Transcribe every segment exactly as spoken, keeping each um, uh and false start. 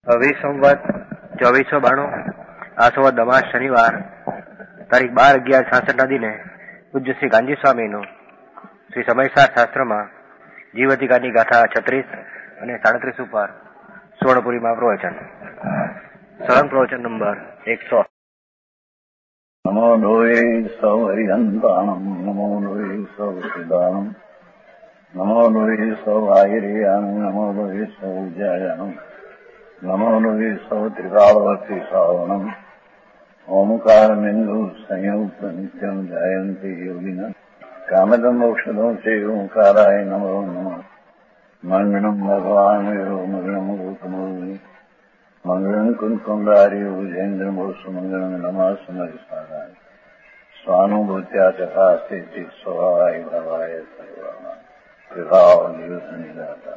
વીસ સંવત ચોવીસો બાણું આ સંવત દમાસ શનિવાર તારીખ બાર અગિયાર છાસઠ ના દિને પૂજ્ય શ્રી ગાંધી સ્વામીનું શ્રી સમયસાર શાસ્ત્રમાં જીવ અધિકારની ગાથા છત્રીસ અને સાડત્રીસ ઉપર સુવર્ણપુરીમાં પ્રવચન. સળંગ પ્રવચન નંબર એકસો. નમો લોહે સૌ હરિહંતાણમ નમો લોહે સૌ સિદાનમ નમો લોહે સૌ આયર્યાન નમો લોહે સૌ જયાનમ નમો લોહે સૌ ત્રિકાળવતી શ્રાવણમ ઓમકાર બિંદુ સંયુક્ત નિત્યમ જયંતી યોગિના કામદમ ઔષધો છે ઓંકારાય નમો નમઃ. મંગળમ ભગવાન મંગળમ ગૌતમો મંગળમ કુંકુંડારી ભુજેન્દ્ર મોસુ મંગળમ નમઃ સમરિસારાય સ્વાનુભૂત્યા તથા સ્થિતિ સ્વભાવાય ભવાય સર્વમાં વિભાવ દિવસ નિરાકાર.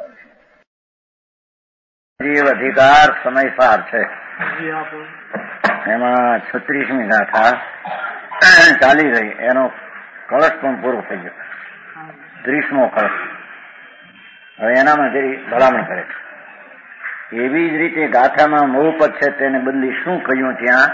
જીવ અધિકાર સમયસાર છે એમાં છત્રીસમી ગાથા ચાલી રહી, એનો કળશ પણ પૂરો થઈ ગયો, ત્રીસમો કળશ. હવે એનામાં જરી ભલામણ કરે છે. એવી જ રીતે ગાથામાં મૂળપદ છે તેને બદલી શું કહ્યું ત્યાં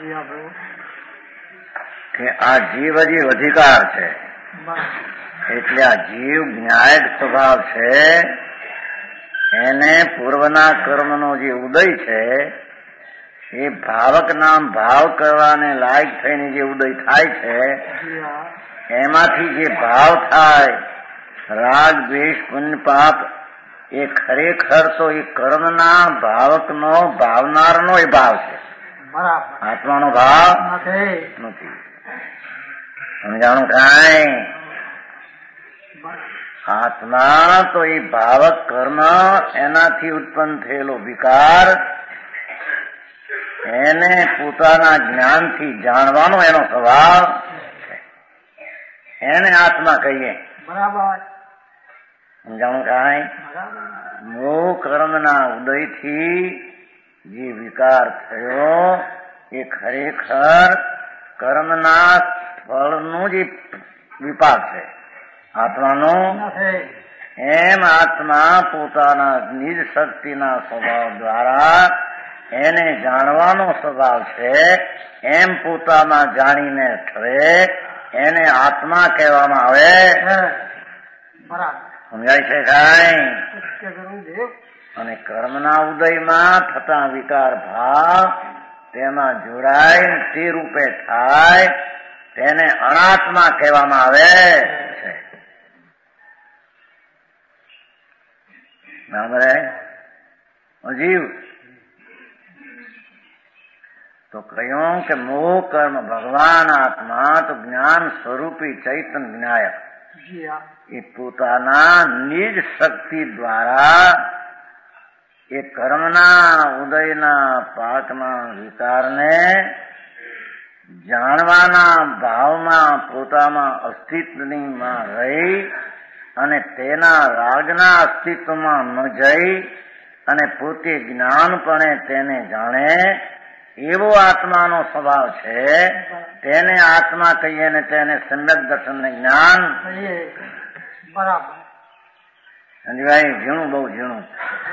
કે આ જીવ જીવ અધિકાર છે, એટલે આ જીવ જ્ઞાયક સ્વભાવ છે, એને પૂર્વના કર્મનો જે ઉદય છે એ ભાવક નામ ભાવ કરવાને લાયક થઈને જે ઉદય થાય છે એમાંથી જે ભાવ થાય રાગ દ્વેષ પુણ્ય પાપ એ ખરેખર તો એ કર્મના ભાવકનો ભાવનારનો એ ભાવ છે, આત્માનો ભાવ નથી. સમજાણું કાંઈ? આત્મા તો એ ભાવક કર્મ એનાથી ઉત્પન્ન થયેલો વિકાર એને પોતાના જ્ઞાનથી જાણવાનો એનો સ્વભાવ છે, એને આત્મા કહીએ. બરાબર. સમજાણું કાંઈ? મોહ કર્મના ઉદયથી જે વિકાર થયો એ ખરેખર કર્મના ફળનું જે વિપાક છે આત્માનો. એમ આત્મા પોતાના નિજ શક્તિના સ્વભાવ દ્વારા એને જાણવાનો સ્વભાવ છે, એમ પોતાના જાણીને ઠરે એને આત્મા કહેવામાં આવે. સમજાય છે કાંઈ? અને કર્મના ઉદયમાં થતા વિકાર ભાવ તેમાં જોડાય તે રૂપે થાય તેને અનાત્મા કહેવામાં આવે છે. બરાબર. જીવ તો કહ્યું કે મોહ કર્મ ભગવાન આત્મા તો જ્ઞાન સ્વરૂપી ચૈતન જ્ઞાયક એ પોતાના નિજ શક્તિ દ્વારા એ કર્મના ઉદયના પાકના વિકારને જાણવાના ભાવમાં પોતામાં અસ્તિત્વમાં રહી અને તેના રાગના અસ્તિત્વમાં ન જઈ અને પોતે જ્ઞાનપણે તેને જાણે એવો આત્માનો સ્વભાવ છે, તેને આત્મા કહીએ ને તેને સમ્યક દર્શન જ્ઞાન. બરાબર. સમજાય? ઝીણું, બહુ ઝીણું.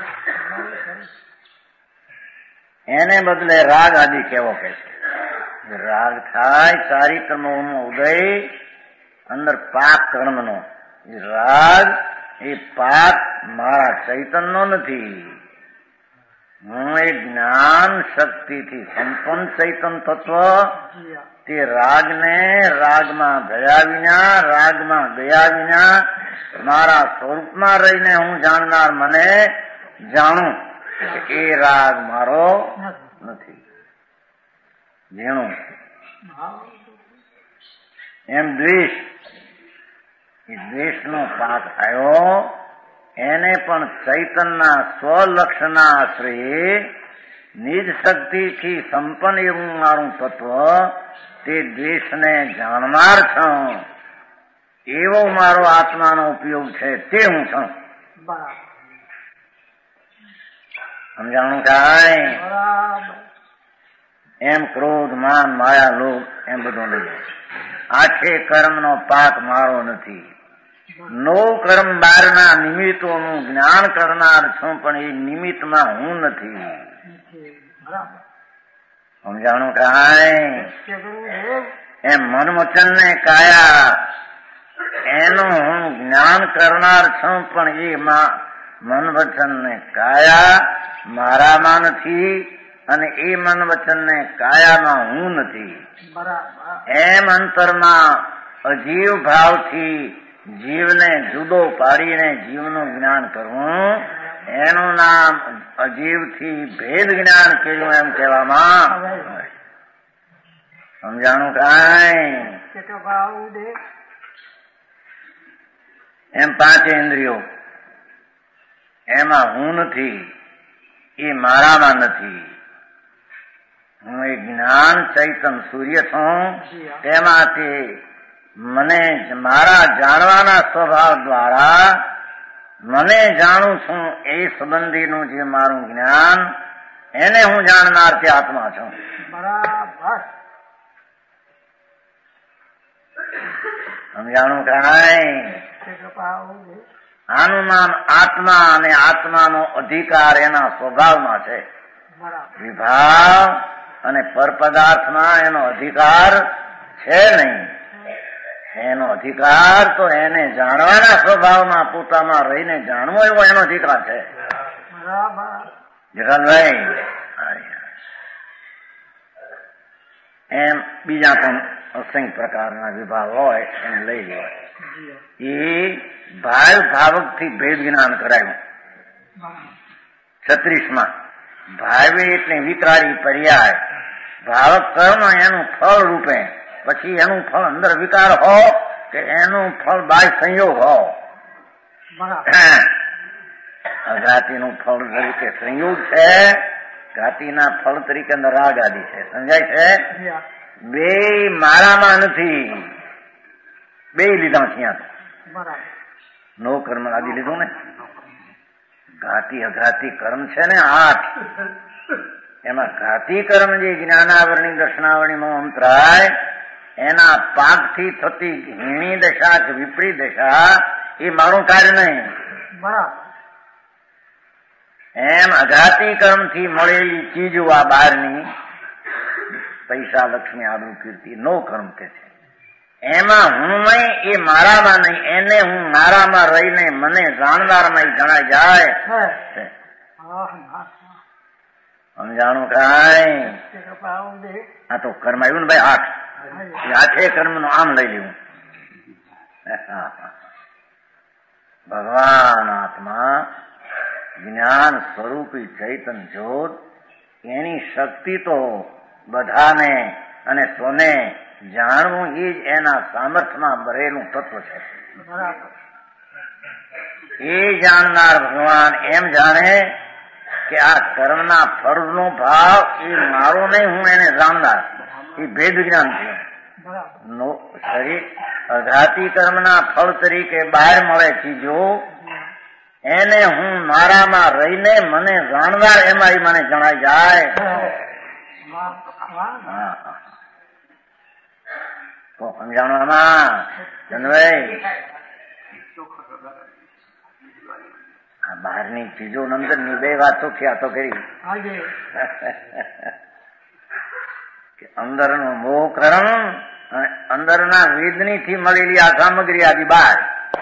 એને બદલે રાગ આદિ કેવો કે છે? રાગ થાય ચારી કર્મોનો ઉદય અંદર પાક કર્મનો. રાગ એ પાક મારા ચૈતનનો નથી, હું એ જ્ઞાન શક્તિથી સંપન્ન ચૈતન તત્વ તે રાગને રાગમાં ગયા વિના રાગમાં ગયા વિના મારા સ્વરૂપમાં રહીને હું જાણનાર મને જાણું કે એ રાગ મારો નથી. જેનું એમ દ્વેષ, એ દ્વેષનો પાક થયો એને પણ ચૈતનના સ્વલક્ષના આશ્રયે નિજ શક્તિથી સંપન્ન એવું મારું તત્વ તે દ્વેષને જાણનાર છું એવો મારો આત્માનો ઉપયોગ છે, તે હું છું. સમજાણું કાંઈ? એમ ક્રોધ માન માયા લોભ એમ બધું નહીં. આખે કર્મનો પાક મારો નથી. નવ કર્મ બારના નિમિત્તોનું જ્ઞાન કરનાર છું, પણ એ નિમિત્તમાં હું નથી. સમજાણું કાંઈ? એમ મન વચન ને કાયા એનું હું જ્ઞાન કરનાર છું, પણ એ મન વચન ને કાયા મારામાં નથી, અને એ મન વચન ને કાયામાં હું નથી. એમ અંતરમાં અજીવ ભાવથી જીવને જુદો પાડીને જીવનું જ્ઞાન કરવું, એનું નામ અજીવથી ભેદ જ્ઞાન કર્યું એમ કહેવામાં. સમજાણું કાંઈ? એમ પાંચ ઇન્દ્રિયો એમાં હું નથી, એ મારામાં નથી. હું એ જ્ઞાન ચૈતન સૂર્ય છું, તેમાંથી મને મારા જાણવાના સ્વભાવ દ્વારા મને જાણું છું એ સંબંધીનું જે મારું જ્ઞાન, એને હું જાણનાર તે આત્મા છું. બરાબર. સમજાણું કાંઈ? આનું નામ આત્મા, અને આત્માનો અધિકાર એના સ્વભાવમાં છે. વિભાવ અને પરપદાર્થમાં એનો અધિકાર છે નહીં. એનો અધિકાર તો એને જાણવાના સ્વભાવમાં પોતામાં રહીને જાણવો એવો એનો અધિકાર છે. જગનભાઈ, એમ બીજા પણ અસંખ્ય પ્રકારના વિભાગ હોય એને લઈ લેવાય. એ ભાવ ભાવક થી ભેદ જ્ઞાન કરાયું. છત્રીસ માં ભાવી એટલે વિકારી પર્યાય, ભાવક કર્મ એનું ફળ રૂપે, પછી એનું ફળ અંદર વિકાર હો કે એનું ફળ બાહ્ય સંયોગ હો. અઘાતીનું ફળ તરીકે સંયોગ છે, ઘાતીના ફળ તરીકે અંદર રાગ આદિ છે. સમજાય છે? બે મારામાં નથી, બે લીધા ત્યાં નો કર્મ આદિ લીધું ને. ઘાતી અઘાતી કર્મ છે ને આઠ, એમાં ઘાતી કર્મ જે જ્ઞાનાવરણી દર્શનાવરણી નો અંતરાય, એના પાકથી થતી હીણી દશા કે વિપરીત દશા એ મારું કાર્ય નહીં. એમ અઘાતી કર્મથી મળેલી ચીજો આ બહારની પૈસા લક્ષ્મી આબરૂ કીર્તિ નો કર્મ કે છે, એમાં હું નહીં, એ મારામાં નહીં. એને હું મારામાં રહીને મને જાણનારમાં જણાય જાય. સમજાણું કાંઈ? આ તો કર્મ આવ્યું ને ભાઈ આઠ, આઠે કર્મ નું આમ લઈ લેવું. ભગવાન આત્મા જ્ઞાન સ્વરૂપી ચૈતન જ્યોત, એની શક્તિ તો બધાને અને સ્વને જાણવું એ જ એના સામર્થ્યમાં ભરેલું તત્વ છે. એ જાણનાર ભગવાન એમ જાણે કે આ કર્મના ફળનો ભાવ એ મારો નહીં, હું એને જાણનાર, એ ભેદ જ્ઞાન છે. શરીર અઘાતી કર્મના ફળ તરીકે બહાર મળે ચીજો, એને હું મારામાં રહીને મને જાણનાર એમાં એ મને જણાય જાય. તો સમજાણું આમાં ચંદ્રભાઈ? આ બહારની ચીજો અંદર ની બે વાત ચોખ્ખી આ તો કરી કે અંદરનો મોહ કર્મ અને અંદરના વેદની થી મળેલી આ સામગ્રી આદિ બહાર.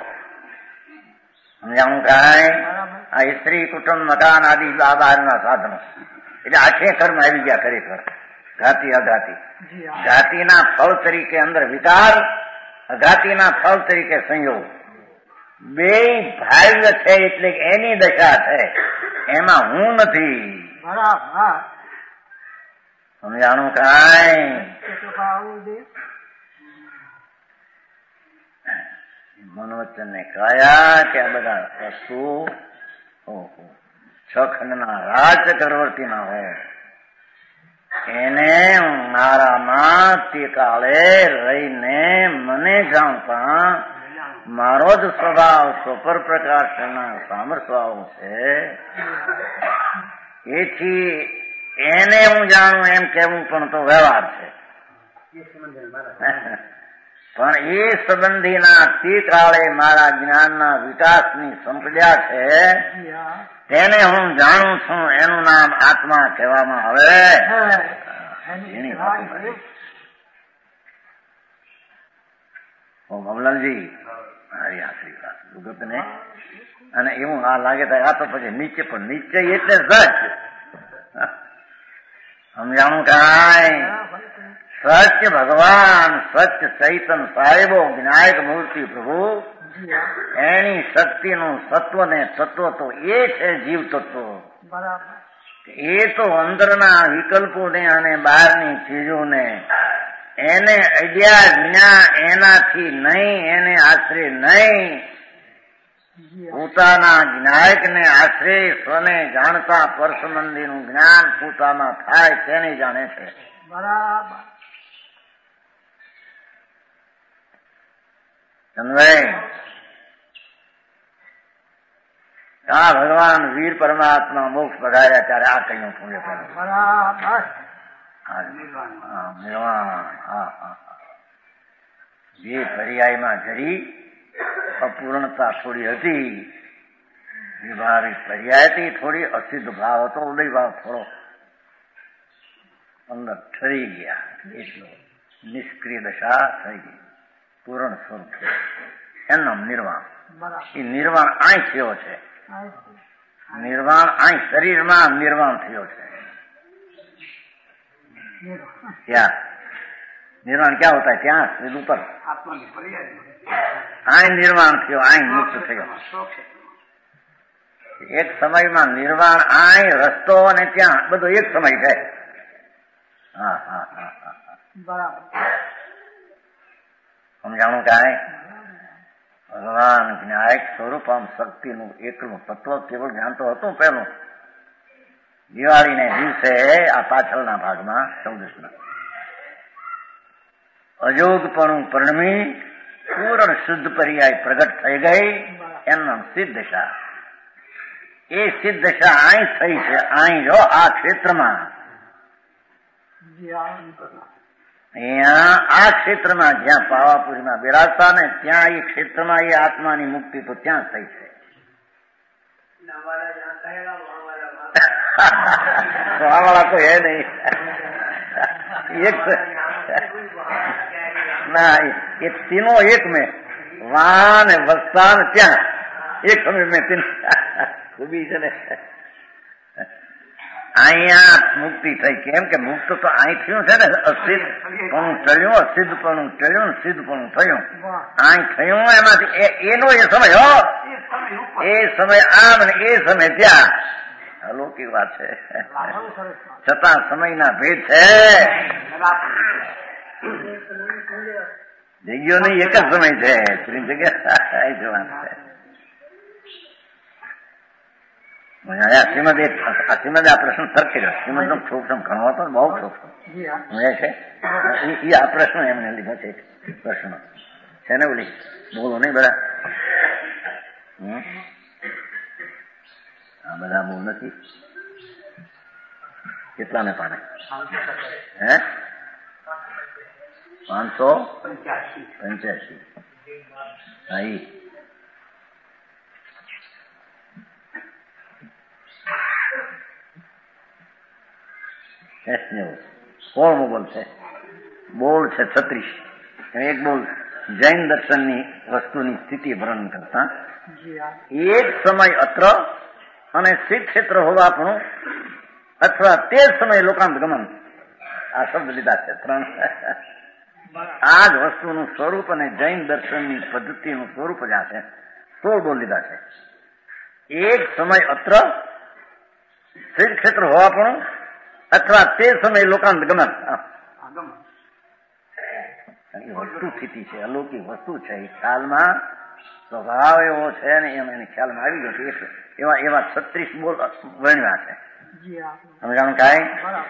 સમજાણું કાંઈ? આ સ્ત્રી કુટુંબ મકાન આદિ આ બહારના સાધનો, એટલે આખે કર્મ આવી ગયા ખરેખર. ઘાતી અઘાતી, ઘાતીના ફળ તરીકે અંદર વિકાર, અઘાતીના ફળ તરીકે સંયોગ, બે ભાવ્ય છે એટલે એની દશા છે, એમાં હું નથી. સમજાણું કાંઈ? મનોવચન ને કાયા કે આ બધા વસ્તુ છ ખંડના રાજ ચક્રવર્તી ના હોય, એને મારામાં તે કાળે રહીને મને જાણતા મારો જ સ્વભાવ સ્વપર પ્રકાશના સામર્થ્યાઓ છે. એથી એને હું જાણું એમ કેવું પણ તો વ્યવહાર છે. પણ એ સંબંધીના તે કાળે મારા જ્ઞાનના વિકાસની સંપદા છે તેને હું જાણું છું, એનું નામ આત્મા કહેવામાં આવે. મમલાલજી મારી આશીર્વાદ ભગત ને અને એવું આ લાગે તો આ તો પછી નીચે પણ નીચે એટલે સચ સમજાણું કાંઈ સત્ય ભગવાન સત્ય ચૈતન સાહેબો વિનાયક મૂર્તિ પ્રભુ એની શક્તિનું સત્વ ને તત્વ તો એ છે જીવ તત્વ. એ તો અંદરના વિકલ્પોને અને બહારની ચીજોને એને અડ્યા વિના એનાથી નહીં, એને આશરે નહીં, પોતાના વિનાયકને આશરે સ્વને જાણતા પરસમંદીનું જ્ઞાન પોતામાં થાય તેને જાણે છે. બરાબર સમજાય? આ ભગવાન વીર પરમાત્મા મોક્ષ પધાર્યા ત્યારે આ કહ્યું પૂરે બરાબર. જે પર્યાયમાં જરી અપૂર્ણતા થોડી હતી, વિભાવિક પર્યાયથી થોડી અસિદ્ધ ભાવ હતો, ઉદય ભાવ થોડો અંદર ઠરી ગયા, એટલો નિષ્ક્રિય દશા થઈ ગઈ, પૂર્ણ સ્વરૂપ એનું નિર્વાણ. એ નિર્વાણ આય થયો છે, નિર્વાણ આય શરીરમાં નિર્વાણ થયો છે. क्या निर्वाण क्या होता है? क्या सिद्ध ऊपर आय निर्वाण थयो, आय मुक्त थयो. एक समयમાં નિર્વાણ આય રસ્તો અને ત્યાં બધું એક સમય છે. હા હા હા બરાબર સમજાણું કાંઈ? ભગવાન જ્ઞાયક સ્વરૂપ આમ શક્તિનું એકલું તત્વ કેવળ જ્ઞાન તો હતું પેલું. દિવાળીને દિવસે આ પાછળના ભાગમાં ચૌદસના અજોગપણું પરણમી પૂર્ણ શુદ્ધ પર્યાય પ્રગટ થઈ ગઈ, એમનો સિદ્ધશા. એ સિદ્ધશા અહીં થઈ છે, અહીં જો આ ક્ષેત્રમાં, અહીંયા આ ક્ષેત્રમાં જ્યાં પાવાપુરીમાં બિરાજતા ને ત્યાં એ ક્ષેત્રમાં એ આત્માની મુક્તિ તો ત્યાં થઈ છે. વાળા કોઈ હે નહીં, એક ના એ तीनों एक में વાન વસ્તાન ત્યાં એક સમય મેં તીન ખૂબી છે ને. અહીંયા મુક્તિ થઈ, કેમ કે મુક્ત તો અહીં થયું છે ને, અસિદ્ધ પણ ટળ્યું, અસિદ્ધ પણ ટળ્યું, સિદ્ધ પણ થયું. અહીં થયું એમાંથી એનો એ સમય હો, એ સમય આમ ને એ સમય ત્યાં. અલૌકિક વાત છે, છતાં સમયના ભેદ છે. જગ્યાની એક જ સમય છે, જગ્યા જોવાનું છે. શ્રીમદ શ્રીમદ આ પ્રશ્ન સરખી રહ્યો. શ્રીમદ નો પ્રોગ્રામ ઘણો હતો, બહુ પ્રોગ્રામ છે. એ આ પ્રશ્ન એમને લીધો છે, પ્રશ્ન છે ને ઓલી બોલો નહીં બધા. આ બધા બહુ નથી. કેટલાને પાને? હે પાંચસો પંચ્યાસી. હા ઈ સોળમો બોલ છે. બોલ છે છત્રીસ. એક બોલ જૈન દર્શનની વસ્તુની સ્થિતિ વર્ણન કરતા એક સમય અત્ર અને સિદ્ધ ક્ષેત્ર હોવાપણું અથવા તે સમયે લોકાંત ગમન, આ શબ્દ લીધા છે ત્રણ. આ જ વસ્તુનું સ્વરૂપ અને જૈન દર્શનની પદ્ધતિનું સ્વરૂપ જ આ છે. સોળ બોલ લીધા છે. એક સમય અત્ર સિદ્ધ ક્ષેત્ર હોવાપણું અથવા તે સમયે લોકાંત ગમન. વસ્તુ સ્થિતિ છે, અલૌકિક વસ્તુ છે. એ ખ્યાલમાં સ્વભાવ એવો છે ને એમ એને ખ્યાલમાં આવી ગયો છે. એવા એવા છત્રીસ બોલ વર્ણ્યા છે. સમજાણું કાંઈ?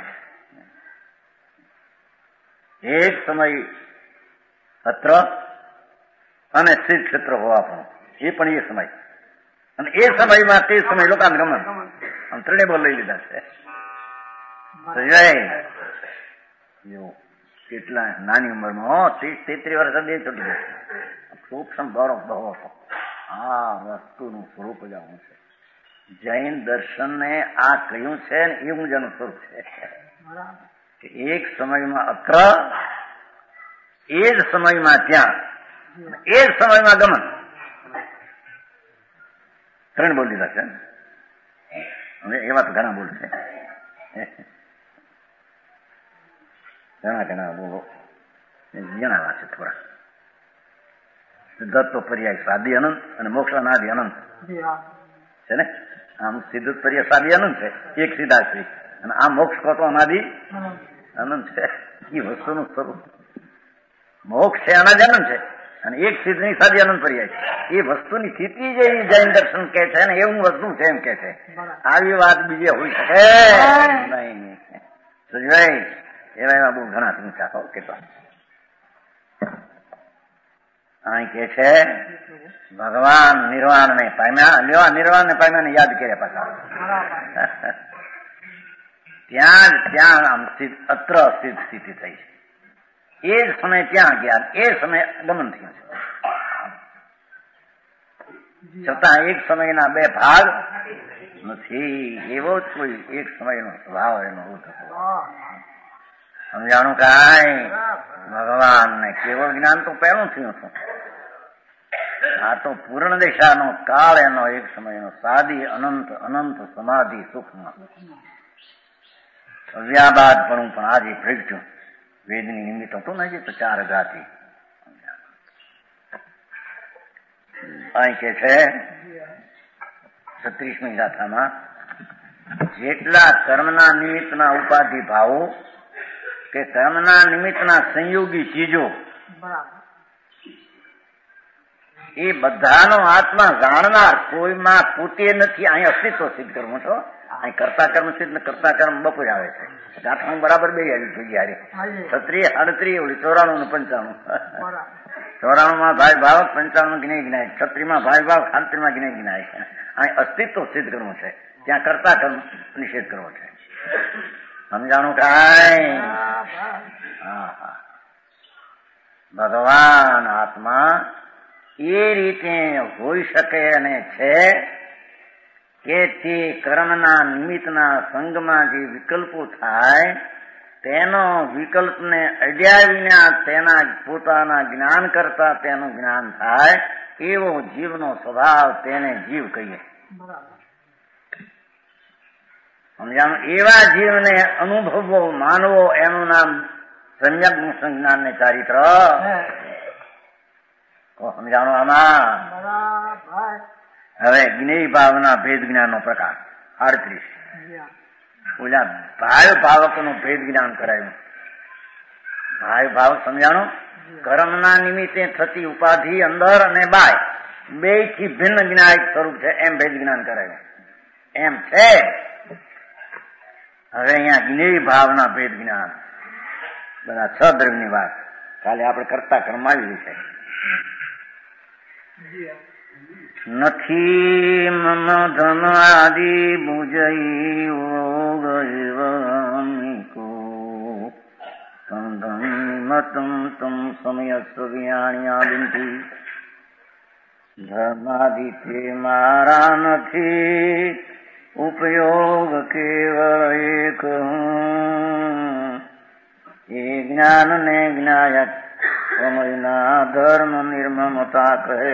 એક સમય અત્ર અને સિદ્ધ ક્ષેત્ર હોવા પણ એ પણ એ સમય, અને એ સમયમાં તે સમય લોકાંત ગમન. આમ ત્રણેય બોલ લઈ લીધા છે. કેટલા નાની ઉંમરમાં ત્રીસ તેત્રીસ વર્ષ બે છૂટી ગઈ. સૂક્ષ્મ બળો બહુ હતો. આ વસ્તુનું સ્વરૂપ જ આવું છે. જૈન દર્શનને આ કહ્યું છે ને એવું જ એનું સ્વરૂપ છે કે એક સમયમાં અત્ર, એ જ સમયમાં ત્યાં, એ જ સમયમાં ગમન. ત્રણ બોલ દીધા છે. હવે એવા તો ઘણા બોલ છે, ઘણા ઘણા બોલો જણાવ્યા છે થોડા. સિદ્ધત્વ પર્યાય સાદી અનંત અને મોક્ષનાદિ અનંત છે ને. આમ સિદ્ધ પર્યાય સાદી અનંત છે, એક સીધા શ્રી, અને આ મોક્ષ કહો તો અનાદિ અનંત છે. એ વસ્તુનું સ્વરૂપ મોક્ષ છે, અનાદિ અનંત છે, અને એક સિદ્ધની સાદી અનંત પર્યાય છે. એ વસ્તુની સ્થિતિ જે જૈન દર્શન કે છે ને એવું વસ્તુ છે એમ કે છે. આવી વાત બીજે હોઈ શકે નહીં. સુજભાઈ એવા એવા બહુ ઘણા સંખ્યા હો કેટલા. અહીં કે છે ભગવાન નિર્વાણ ને પામ્યા, લેવા નિર્વાણ ને પામ્યા ને યાદ કર્યા પાછા. ત્યાં જ ત્યાં આમ અત્ર સ્થિત સ્થિતિ થઈ છે. એ જ સમય ત્યાં ગયા, એ સમય ગમન થયું છે. છતાં એક સમયના બે ભાગ નથી. એવો જ કોઈ એક સમયનો સ્વભાવ એનો હતો. સમજાણું કાંઈ ભગવાન ને કેવળ જ્ઞાન તો પહેલું થયું હતું. આ તો પૂર્ણ દિશાનો કાળ એનો એક સમયનો સાદી અનંત અનંત સમાધિ સુખમાં વ્યાબાદ પણ પણ આજે પ્રગટ્યું. વેદની નિમિત્ત હતું ને તો ચાર હજારથી અહીં કે છે છત્રીસમી ગાથામાં જેટલા કર્મના નિમિત્તના ઉપાધિ ભાવો કે કર્મના નિમિત્તના સંયોગી ચીજો એ બધાનો આત્મા જાણનાર કોઈમાં પોતે નથી. અહીં અસ્તિત્વ સિદ્ધ કરવું છો. અહીં કરતા કર્મ સિદ્ધ ને કરતા કર્મ બપોર આવે છે. ગાંઠમાં બરાબર બે આવી થઈ યારે છત્રીસ આડત્રીસ ઓલી ચોરાણું ને પંચાણું. ચોરાણું માં ભાઈ ભાવક, પંચાણું જ્ઞેય જ્ઞાય, છત્રીમાં ભાઈ ભાવ, આડત્રીસ માં જ્ઞેય જ્ઞાય. અહીં અસ્તિત્વ સિદ્ધ કરવું છે, ત્યાં કરતા કર્મ નિષેધ કરવો છે. સમજાણું કાંઈ? હા હા. ભગવાન આત્મા એ રીતે હોઈ શકે અને છે કે તે કર્મના નિમિત્તના સંગમાં જે વિકલ્પો થાય તેનો વિકલ્પને અડ્યા વિના તેના પોતાના જ્ઞાન કરતા તેનું જ્ઞાન થાય એવો જીવનો સ્વભાવ, તેને જીવ કહીએ. સમજાણું? એવા જીવને અનુભવવો, માનવો, એનું નામ સમ્યક સંજ્ઞાન ને ચારિત્ર. સમજાણું? આમાં હવે જ્ઞેય ભાવના ભેદ જ્ઞાન નો પ્રકાર આડત્રીસ. ઓલા ભાવ ભાવક નું ભેદ જ્ઞાન કરાયું. ભાવ ભાવક સમજાણું? કર્મના નિમિત્તે થતી ઉપાધિ અંદર અને બાય બે થી ભિન્ન જ્ઞાયક સ્વરૂપ છે એમ ભેદ જ્ઞાન કરાયું. એમ છે. હવે અહીંયા જ્ઞેય ભાવના ભેદ જ્ઞાન બધા છ દ્રવ્યની વાત કાલે આપણે કરતા કર્મ આવી છે. નથી મમ ધન આદિ ભુજઈ ઓગયવમિકો સંધમતમ તમ સમય સ્વ્યાણ્યા બિંતી ધર્માદિ તે મારા નથી ઉપયોગ કેવળ એક એ જ્ઞાન ને જ્ઞાયક સમયના ધર્મ નિર્મમતા કહે.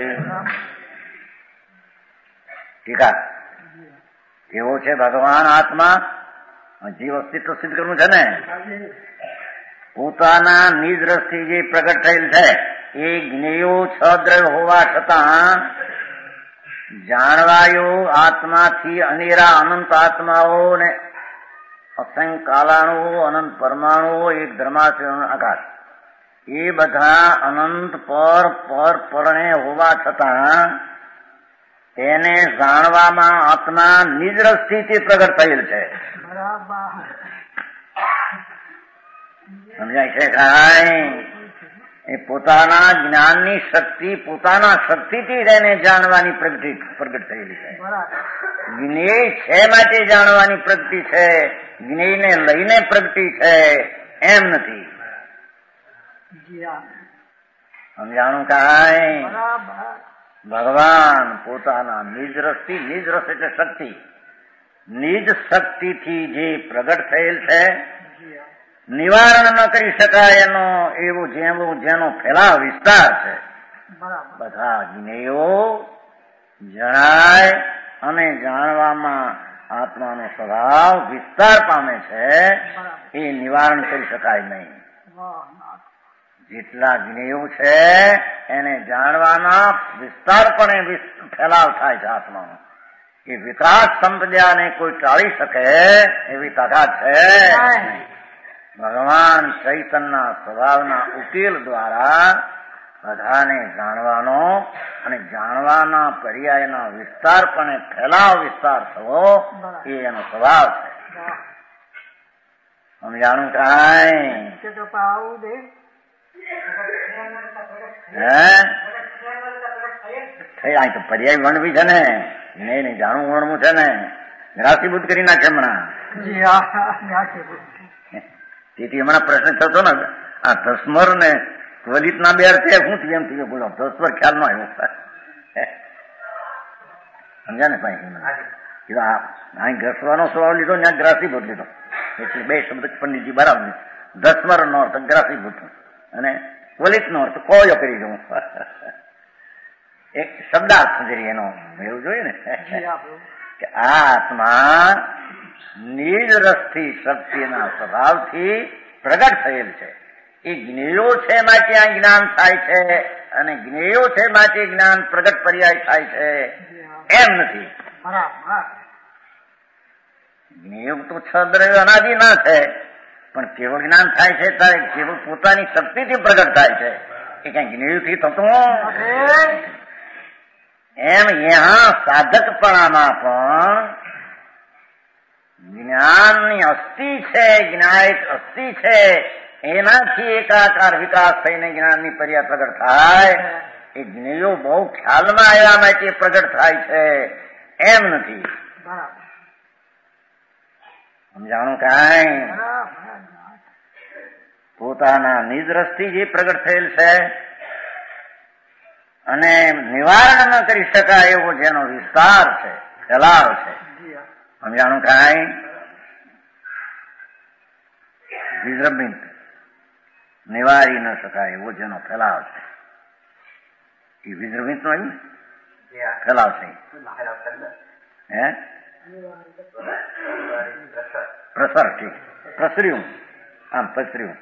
ટીકા કેવો છે ભગવાન આત્મા? જીવ અસ્તિત્વ સિદ્ધ કરવું છે ને. પોતાના નિજ રસથી જે પ્રગટ થયેલ છે એ જ્ઞેયો છ દ્રવ્ય હોવા છતાં જાણવાયો આત્માથી અનેરા અનંત આત્માઓ ને અસંખ્ય કાલાણુઓ, અનંત પરમાણુઓ, એક ધર્માચરણ આકાશ, એ બધા અનંત પર પર પરણે હોવા છતાં તેને જાણવામાં આત્મા નિજ રસથી પ્રગટ થયેલ છે. સમજાય છે કાંઈ? એ પોતાના જ્ઞાનની શક્તિ, પોતાના શક્તિથી તેને જાણવાની પ્રગતિ પ્રગટ થયેલી છે. જ્ઞેય છે માટે જાણવાની પ્રગતિ છે, જ્ઞેયને લઈને પ્રગતિ છે એમ નથી. સમજાણું કાંઈ? ભગવાન પોતાના નિજ રસથી, નિજ રસ એટલે શક્તિ, નિજ શક્તિથી જે પ્રગટ થયેલ છે, નિવારણ ન કરી શકાય એનો એવું જેવું જેનો ફેલાવ વિસ્તાર છે, બધા જ્ઞેયો જણાય અને જાણવામાં આત્માનો સ્વભાવ વિસ્તાર પામે છે એ નિવારણ કરી શકાય નહીં. જેટલા જ્ઞેયો છે એને જાણવાના વિસ્તારપણે ફેલાવ થાય છે આત્માનો. એ વિકાસ સંપદાને કોઈ ટાળી શકે એવી તાકાત છે. ભગવાન ચૈતનના સ્વભાવના ઉકેલ દ્વારા બધાને જાણવાનો અને જાણવાના પર્યાયના વિસ્તારપણે ફેલાવ વિસ્તાર થવો એ એનો સ્વભાવ છે. સમજાણું કાંઈ? હે અહીં તો પર્યાય વણવી છે ને, નહીં નહીં જાણવું વણવું છે ને, રાશીભૂત કરી નાખે હમણાં. તેથી હમણાં પ્રશ્ન થતો ને આ ધસમર ને વલિત ના બે અર્થે શું થયું એમ થયું બોલો, ધસમર ખ્યાલ ન આવ્યો. સમજ્યા ને ભાઈ? અહીં ઘસવાનો સ્વભાવ લીધો ત્યાં ગ્રાસીભૂત લીધો એટલે બે શબ્દ પંડિતજી બરાબર. ધસમર નો અર્થ ગ્રાસીભૂત અને વલિત નો અર્થ કોયો કરી દઉં. એક શબ્દાર્થ જરી એનો એવું જોઈએ ને કે આ આત્મા નિજ રસથી શક્તિના સ્વભાવથી પ્રગટ થયેલ છે. એ જ્ઞેયો છે માટે આ જ્ઞાન થાય છે અને જ્ઞેયો છે માટે જ્ઞાન પ્રગટ પર્યાય થાય છે એમ નથી. જ્ઞેયો તો છ દ્રવ્ય અનાદિ ના છે પણ કેવળ જ્ઞાન થાય છે ત્યારે કેવળ પોતાની શક્તિથી પ્રગટ થાય છે એ કઈ જ્ઞેયથી થતું એમ. યહાં સાધકપણામાં પણ જ્ઞાનની અસ્થિ છે, જ્ઞાયક અસ્થિ છે, એનાથી એકાકાર વિકાસ થઈને જ્ઞાનની પર્યા પ્રગટ થાય. એ જ્ઞેયો બહુ ખ્યાલમાં આવ્યા માટે પ્રગટ થાય છે એમ નથી. સમજાણું કાંઈ? પોતાના નિજ રસથી જે પ્રગટ થયેલ છે અને નિવારણ ન કરી શકાય એવો જેનો વિસ્તાર છે, ફેલાવ છે. સમજાણું કાંઈ? વિજૃંભિત નિવારી ન શકાય એવો જેનો ફેલાવ છે એ વિજૃંભિત નો આવ્યું ફેલાવ છે. હે પ્રસર ઠીક પ્રસર્યું આમ પસર્યું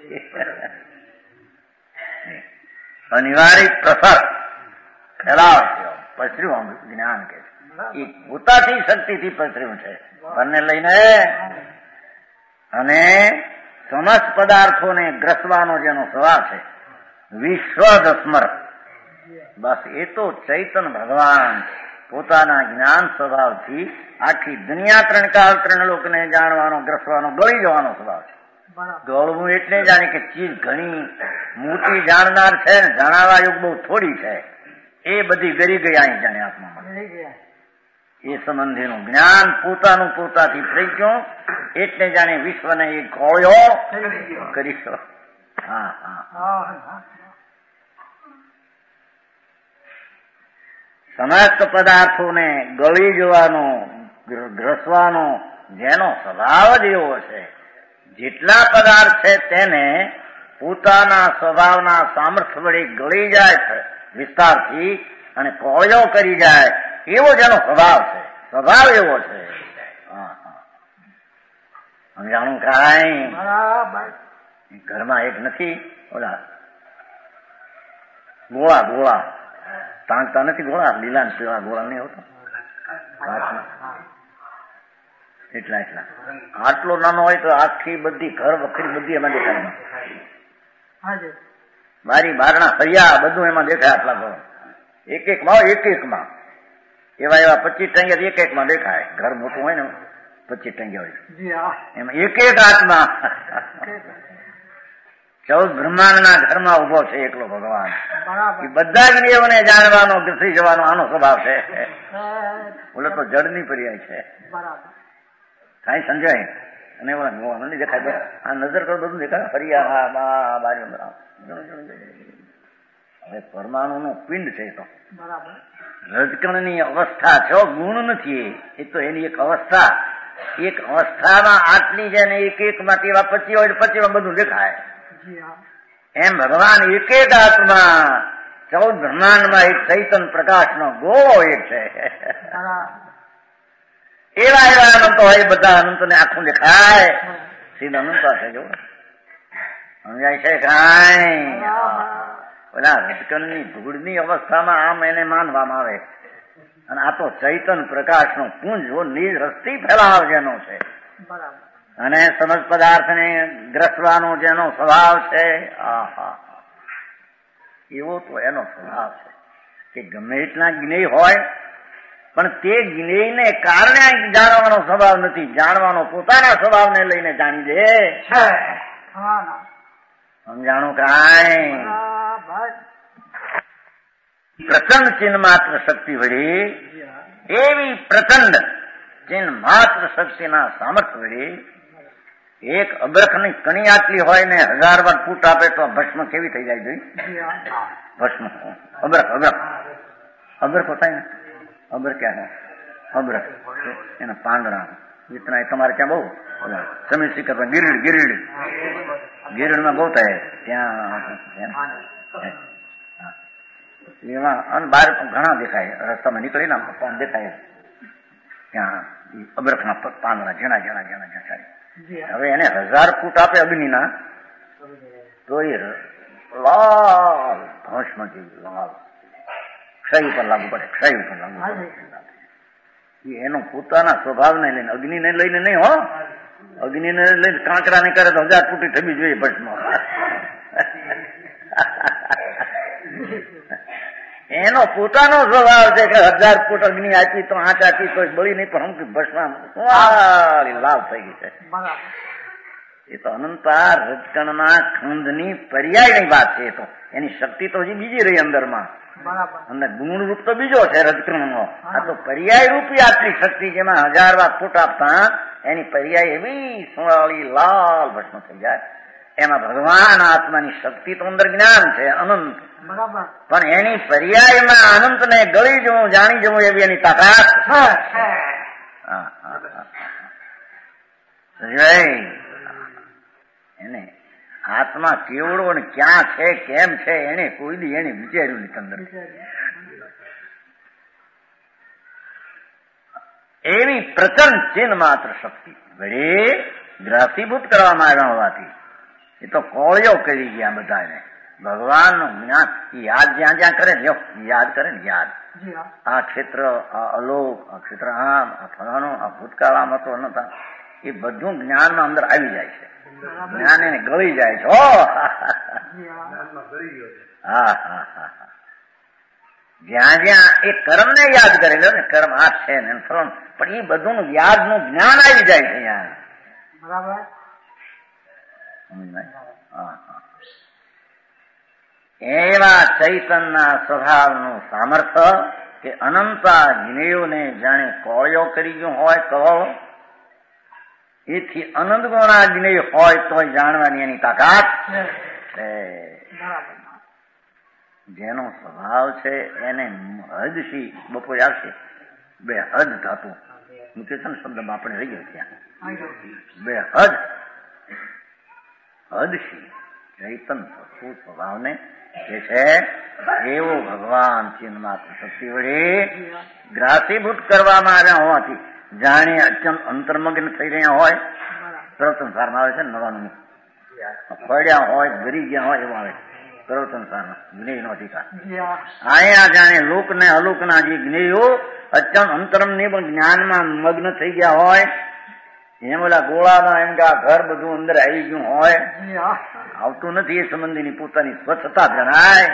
અનિવાર્ય પ્રસર ફેલાવ છે. પસર્યું આમ જ્ઞાન કે એ પોતાથી શક્તિથી પસર્યું છે બંને લઈને. અને સમસ્ત પદાર્થોને ગ્રસવાનો જેનો સ્વભાવ છે વિશ્વદસ્મર, બસ એ તો ચૈતન ભગવાન પોતાના જ્ઞાન સ્વભાવથી આખી દુનિયા ત્રણ કાળ ત્રણ લોકને જાણવાનો, ગ્રસવાનો, ગળી જવાનો સ્વભાવ છે. ગળવું એટલે જાણે કે ચીજ ઘણી મોટી જાણનાર છે ને જાણવા યોગ બહુ થોડી છે એ બધી ગરી ગઈ અહીં જાણે આત્મામાં. એ સંબંધીનું જ્ઞાન પોતાનું પોતાથી થઈ ગયું એટલે જાણે વિશ્વને એ ગોળ્યો કરીશો. હા હા સમસ્ત પદાર્થોને ગળી જવાનો, ગ્રસવાનો જેનો સ્વભાવ જ એવો છે, જેટલા પદાર્થ છે તેને પોતાના સ્વભાવના સામર્થ્ય વડે ગળી જાય વિસ્તારથી અને કોળિયો કરી જાય એવો જેનો સ્વભાવ છે, સ્વભાવ એવો છે. સમજાણું કાંઈ? ઘરમાં એક નથી ઓલા ગોળા ગોળા ટાંકતા નથી, ગોળા લીલા ને પીળા ગોળા નહીં હોતા એટલા એટલા. આટલો નાનો હોય તો આખી બધી ઘર વખરી બધી એમાં દેખાય. બારી બારણા ફરિયા બધું એમાં દેખાય. આટલા ઘર એક એક માં એક એક માં એવા એવા પચીસ ટંગ્યા એક એક માં દેખાય. ઘર મોટું હોય ને પચીસ ટંગ્યા હોય એમાં એક એક આત્મા ચૌદ બ્રહ્માંડના ઘરમાં ઉભો છે એકલો ભગવાન. એ બધા જ્ઞેયોને જાણવાનો, ઘસી જવાનો આનો સ્વભાવ છે. બોલે તો જડની પર્યાય છે. કાંઈ સમજાય? અને મને દેખાય આ નજર કરો બધું દેખાય ફરિયા બાજુ. હવે પરમાણુ નો પિંડ છે તો રજકણ ની અવસ્થા છે, ગુણ નથી. એ તો એની એક અવસ્થા, એક અવસ્થામાં આટલી છે ને એક એક માંથી એવા પચી હોય પચી માં બધું દેખાય. એમ ભગવાન એક એક આત્મા ચૌદ બ્રહ્માંડમાં એક ચૈતન પ્રકાશ નો ગોળો એક છે. એવા એવા અનંતો હોય, બધા અનંતો ને આખું દેખાય. સીધા અનંતો છે, જો સમજાય છે કાંઈ? પેલા રજકણની ધૂળની અવસ્થામાં આમ એને માનવામાં આવે, અને આ તો ચૈતન પ્રકાશ નો પુંજ નિજ રસ્તી ફેલાવ જેનો છે, અને સમજ પદાર્થ ને ગ્રસવાનો જેનો સ્વભાવ છે, આહા એવો તો એનો સ્વભાવ છે કે ગમે એટલા જ્ઞેય હોય પણ તે જ્ઞેયને કારણે જાણવાનો સ્વભાવ નથી, જાણવાનો પોતાના સ્વભાવને લઈને જાણી દે. સમજાણું કાંઈ? પ્રચંડ ચિન્હ માત્ર શક્તિ વળી, એવી પ્રચંડ ચિન્હ માત્ર શક્તિના સામર્થ્ય વળી એક અબરખની કણી આટલી હોય ને હજાર વાર ફૂટ આપે તો ભસ્મ કેવી થઈ જાય? જોઈ ભસ્મ અબરખ અબરખ અબરખ હોતા ને અબર ક્યાં है અબરખ એના પાંદડા इतना તમારે ત્યાં બહુ સમી શિખર ગીરીડ ગીરીડ ગીરીડમાં બહુ થાય ત્યાં એમાં બહાર ઘણા દેખાય, રસ્તામાં નીકળીને પણ દેખાય ત્યાં અબરખના પાંદડા ઝીણા ઝીણા ઝીણા ઝીણા. હવે એને હજાર ફૂટ આપે અગ્નિના તો એ લાલ ભસ્મ જેવી લાલ ક્ષય ઉપર લાગુ પડે, ક્ષય ઉપર લાગુ પડે. એનો પોતાના સ્વભાવને લઈને, અગ્નિને લઈને નહીં હો, અગ્નિને લઈને કાંકરા ને કરે તો હજાર ફૂટી થવી જોઈએ ભસ્મ. એનો પોતાનો સ્વભાવ છે કે હજાર ફૂટ અગ્નિ આપી તો આંચ આપી તો બળી નહીં, પણ હમ ભસ્મ લાલ થઈ ગઈ છે. એ તો અનંતા રજકણના ખંડની પર્યાયની વાત છે. તો એની શક્તિ તો હજી બીજી રહી અંદરમાં, અને ગુણ રૂપ તો બીજો છે રજકણનો. આ તો પર્યાય રૂપી આટલી શક્તિ જેમાં હજાર વાર ફૂટ આપતા એની પર્યાય એવી સુવાળી લાલ ભસ્મ થઈ જાય. એમાં ભગવાન આત્માની શક્તિ તો અંદર જ્ઞાન છે અનંત, પણ એની પર્યાયમાં અનંત ને ગળી જવું, જાણી જવું એવી એની તાકાત. એને આત્મા કેવડો ને ક્યાં છે કેમ છે એને કોઈ દી એને વિચાર્યું નથી અંદર. એવી પ્રચંડ ચિન્હ માત્ર શક્તિ વડે ગ્રાસીભૂત કરવામાં આવ્યા હોવાથી એ તો કોળિયો કરી ગયા બધાને. ભગવાન નું જ્ઞાન યાદ જ્યાં જ્યાં કરે ને યાદ કરે ને યાદ, આ ક્ષેત્ર આ અલોક, આ ક્ષેત્ર આમ, આ ફલાણું, આ ભૂતકાળ આમ હતો નતા, એ બધું જ્ઞાનમાં અંદર આવી જાય છે. જ્ઞાન એને ગળી જાય છે. હા હા હા જ્યાં જ્યાં એ કર્મ ને યાદ કરેલો ને, કર્મ આ છે ને ફરણ, પણ એ બધું યાદ નું જ્ઞાન આવી જાય છે અહીંયા. બરાબર. એવા ચૈતનના સ્વભાવનું સામર્થ્ય કે અનંતા જ્ઞેયોને જાણે કોળિયો કરી ગયો હોય કહો, એથી અનંત ગુણા જ્ઞેય હોય તો જાણવાની એની તાકાત છે. જેનો સ્વભાવ છે એને હદશી બપોરે આવશે બે હદ ધાતુ મુકેશન શબ્દમાં આપણે રહી ગયો ત્યાં બે હદ હદશી ચૈતન સ્વભાવને જે છે એવો ભગવાન ચિન્હ માત્ર શક્તિ વડે ગ્રાસીભૂત કરવામાં આવ્યા હોવાથી જાણે અત્યંત અંતર્મગ્ન થઈ રહ્યા હોય. પ્રવર્તન સારમાં આવે છે નવાનું ફળ્યા હોય, ગરી ગયા હોય એવું આવે પ્રવર્તન સારમાં જ્ઞેય નો અધિકાર. અહીંયા જાણે લોક ને અલોક ના જે જ્ઞેયો અત્યંત અંતરમ ને પણ જ્ઞાનમાં મગ્ન થઈ ગયા હોય, એમ ઓલા ગોળામાં એમ કે આ ઘર બધું અંદર આવી ગયું હોય, આવતું નથી. એ સંબંધીની પોતાની સ્વચ્છતા જણાય.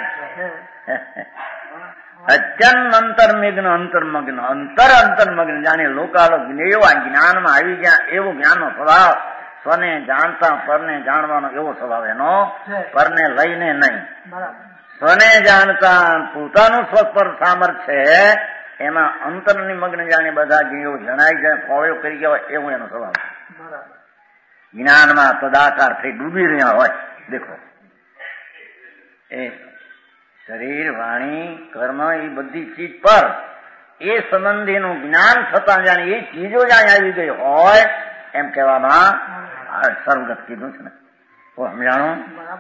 અત્યંત અંતર્મગ્ન અંતર્મગ્ન અંતર અંતર્મગ્ન જાણે લોકાલો જ્ઞેયો આ જ્ઞાનમાં આવી ગયા એવો જ્ઞાનનો સ્વભાવ. સ્વને જાણતા પરને જાણવાનો એવો સ્વભાવ એનો, પરને લઈને નહીં. સ્વને જાણતા પોતાનું સ્વ પર સામર્થ્ય છે, એમાં અંતરની મગ્ન જાણે બધા જ્ઞેયો જણાઈ જાય, કોળિયો કરી ગયા હોય એવું એનો સ્વભાવ. જ્ઞાનમાં તદાકાર થઈ ડૂબી રહ્યા હોય. દેખો એ શરીર વાણી કર્મ એ બધી ચીજ પર એ સંબંધીનું જ્ઞાન થતા જાણે એ ચીજો જાણે આવી ગઈ હોય એમ કહેવામાં સર્વગત કીધું છે ને. સમજાણું?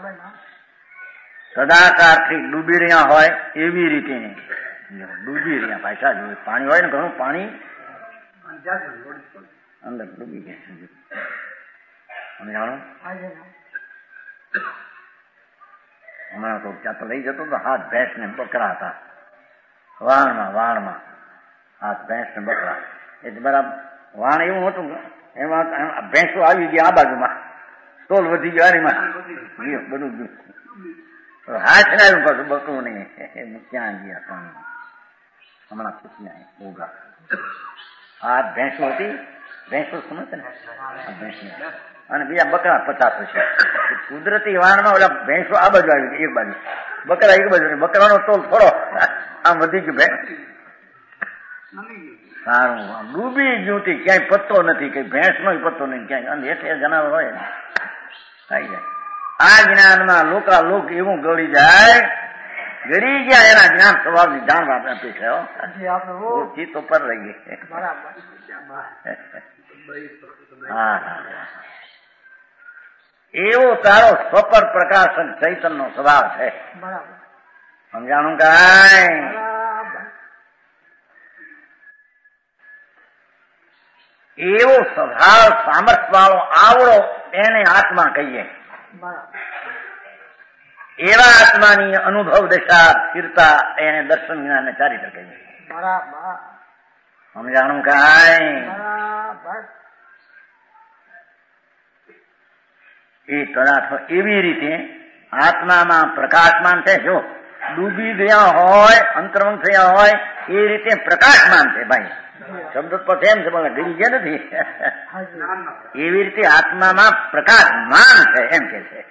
તદાકારથી ડૂબી રહ્યા હોય એવી રીતે ડૂબી રહ્યા. પાછા જોયું પાણી હોય ને ઘણું પાણી અંદર ડૂબી ગયા. સમજાણું? હમણાં તો ત્યાં તો લઈ જતો તો હાથ ભેંસ ને બકરા હતા વાણમાં વાણમાં હાથ ભેંસ ને બકરા એટલે બરાબર વાણ એવું હતું એમાં ભેંસો આવી ગયા આ બાજુમાં સ્ટોલ વધી ગયો એમાં બધું હાથ ને આવ્યું પાછું બકરું નહીં ક્યાં ગયા પાણી હમણાં પૂછ્યા ભોગા હાથ ભેંસો હતી ભેંસો સમજે ને ભેંસ અને બીજા બકરા પચાસ છે. કુદરતી વાણમાં ઓલા ભેંસો આ બાજુ આવી એક બાજુ બકરા એક બાજુ બકરાનો તોલ થોડો આમ વધી ગયું ભેંસ સારું ડૂબી ગયું ક્યાંય પત્તો નથી કઈ ભેંસ નો પત્તો નહીં ક્યાંય અને એટલે જનાવર હોય થઈ જાય. આ જ્ઞાનમાં લોકા લોક એવું ગળી જાય ગળી ગયા એના જ્ઞાન સ્વભાવ ની જાણ આપી છે. ચિત્તો પર રહી ગઈ. હા એવો તારો સ્વપર પ્રકાશન ચૈતન્ય નો સ્વભાવ છે. સમજાણું કાંઈ? એવો સ્વભાવ સામર્થ્ય વાળો આવડો એને આત્મા કહીએ. એવા આત્માની અનુભવ દશા સ્થિરતા એને દર્શન જ્ઞાન ને ચારિત્ર કહીએ. સમજાણું કાંઈ? એ પદાર્થ એવી રીતે આત્મામાં પ્રકાશમાન છે. જો ડૂબી ગયા હોય અંતર્મુખ થયા હોય એ રીતે પ્રકાશમાન છે ભાઈ. શબ્દ તો એમ છે પણ ડૂબી ગયા નથી. એવી રીતે આત્મામાં પ્રકાશમાન છે એમ કે છે.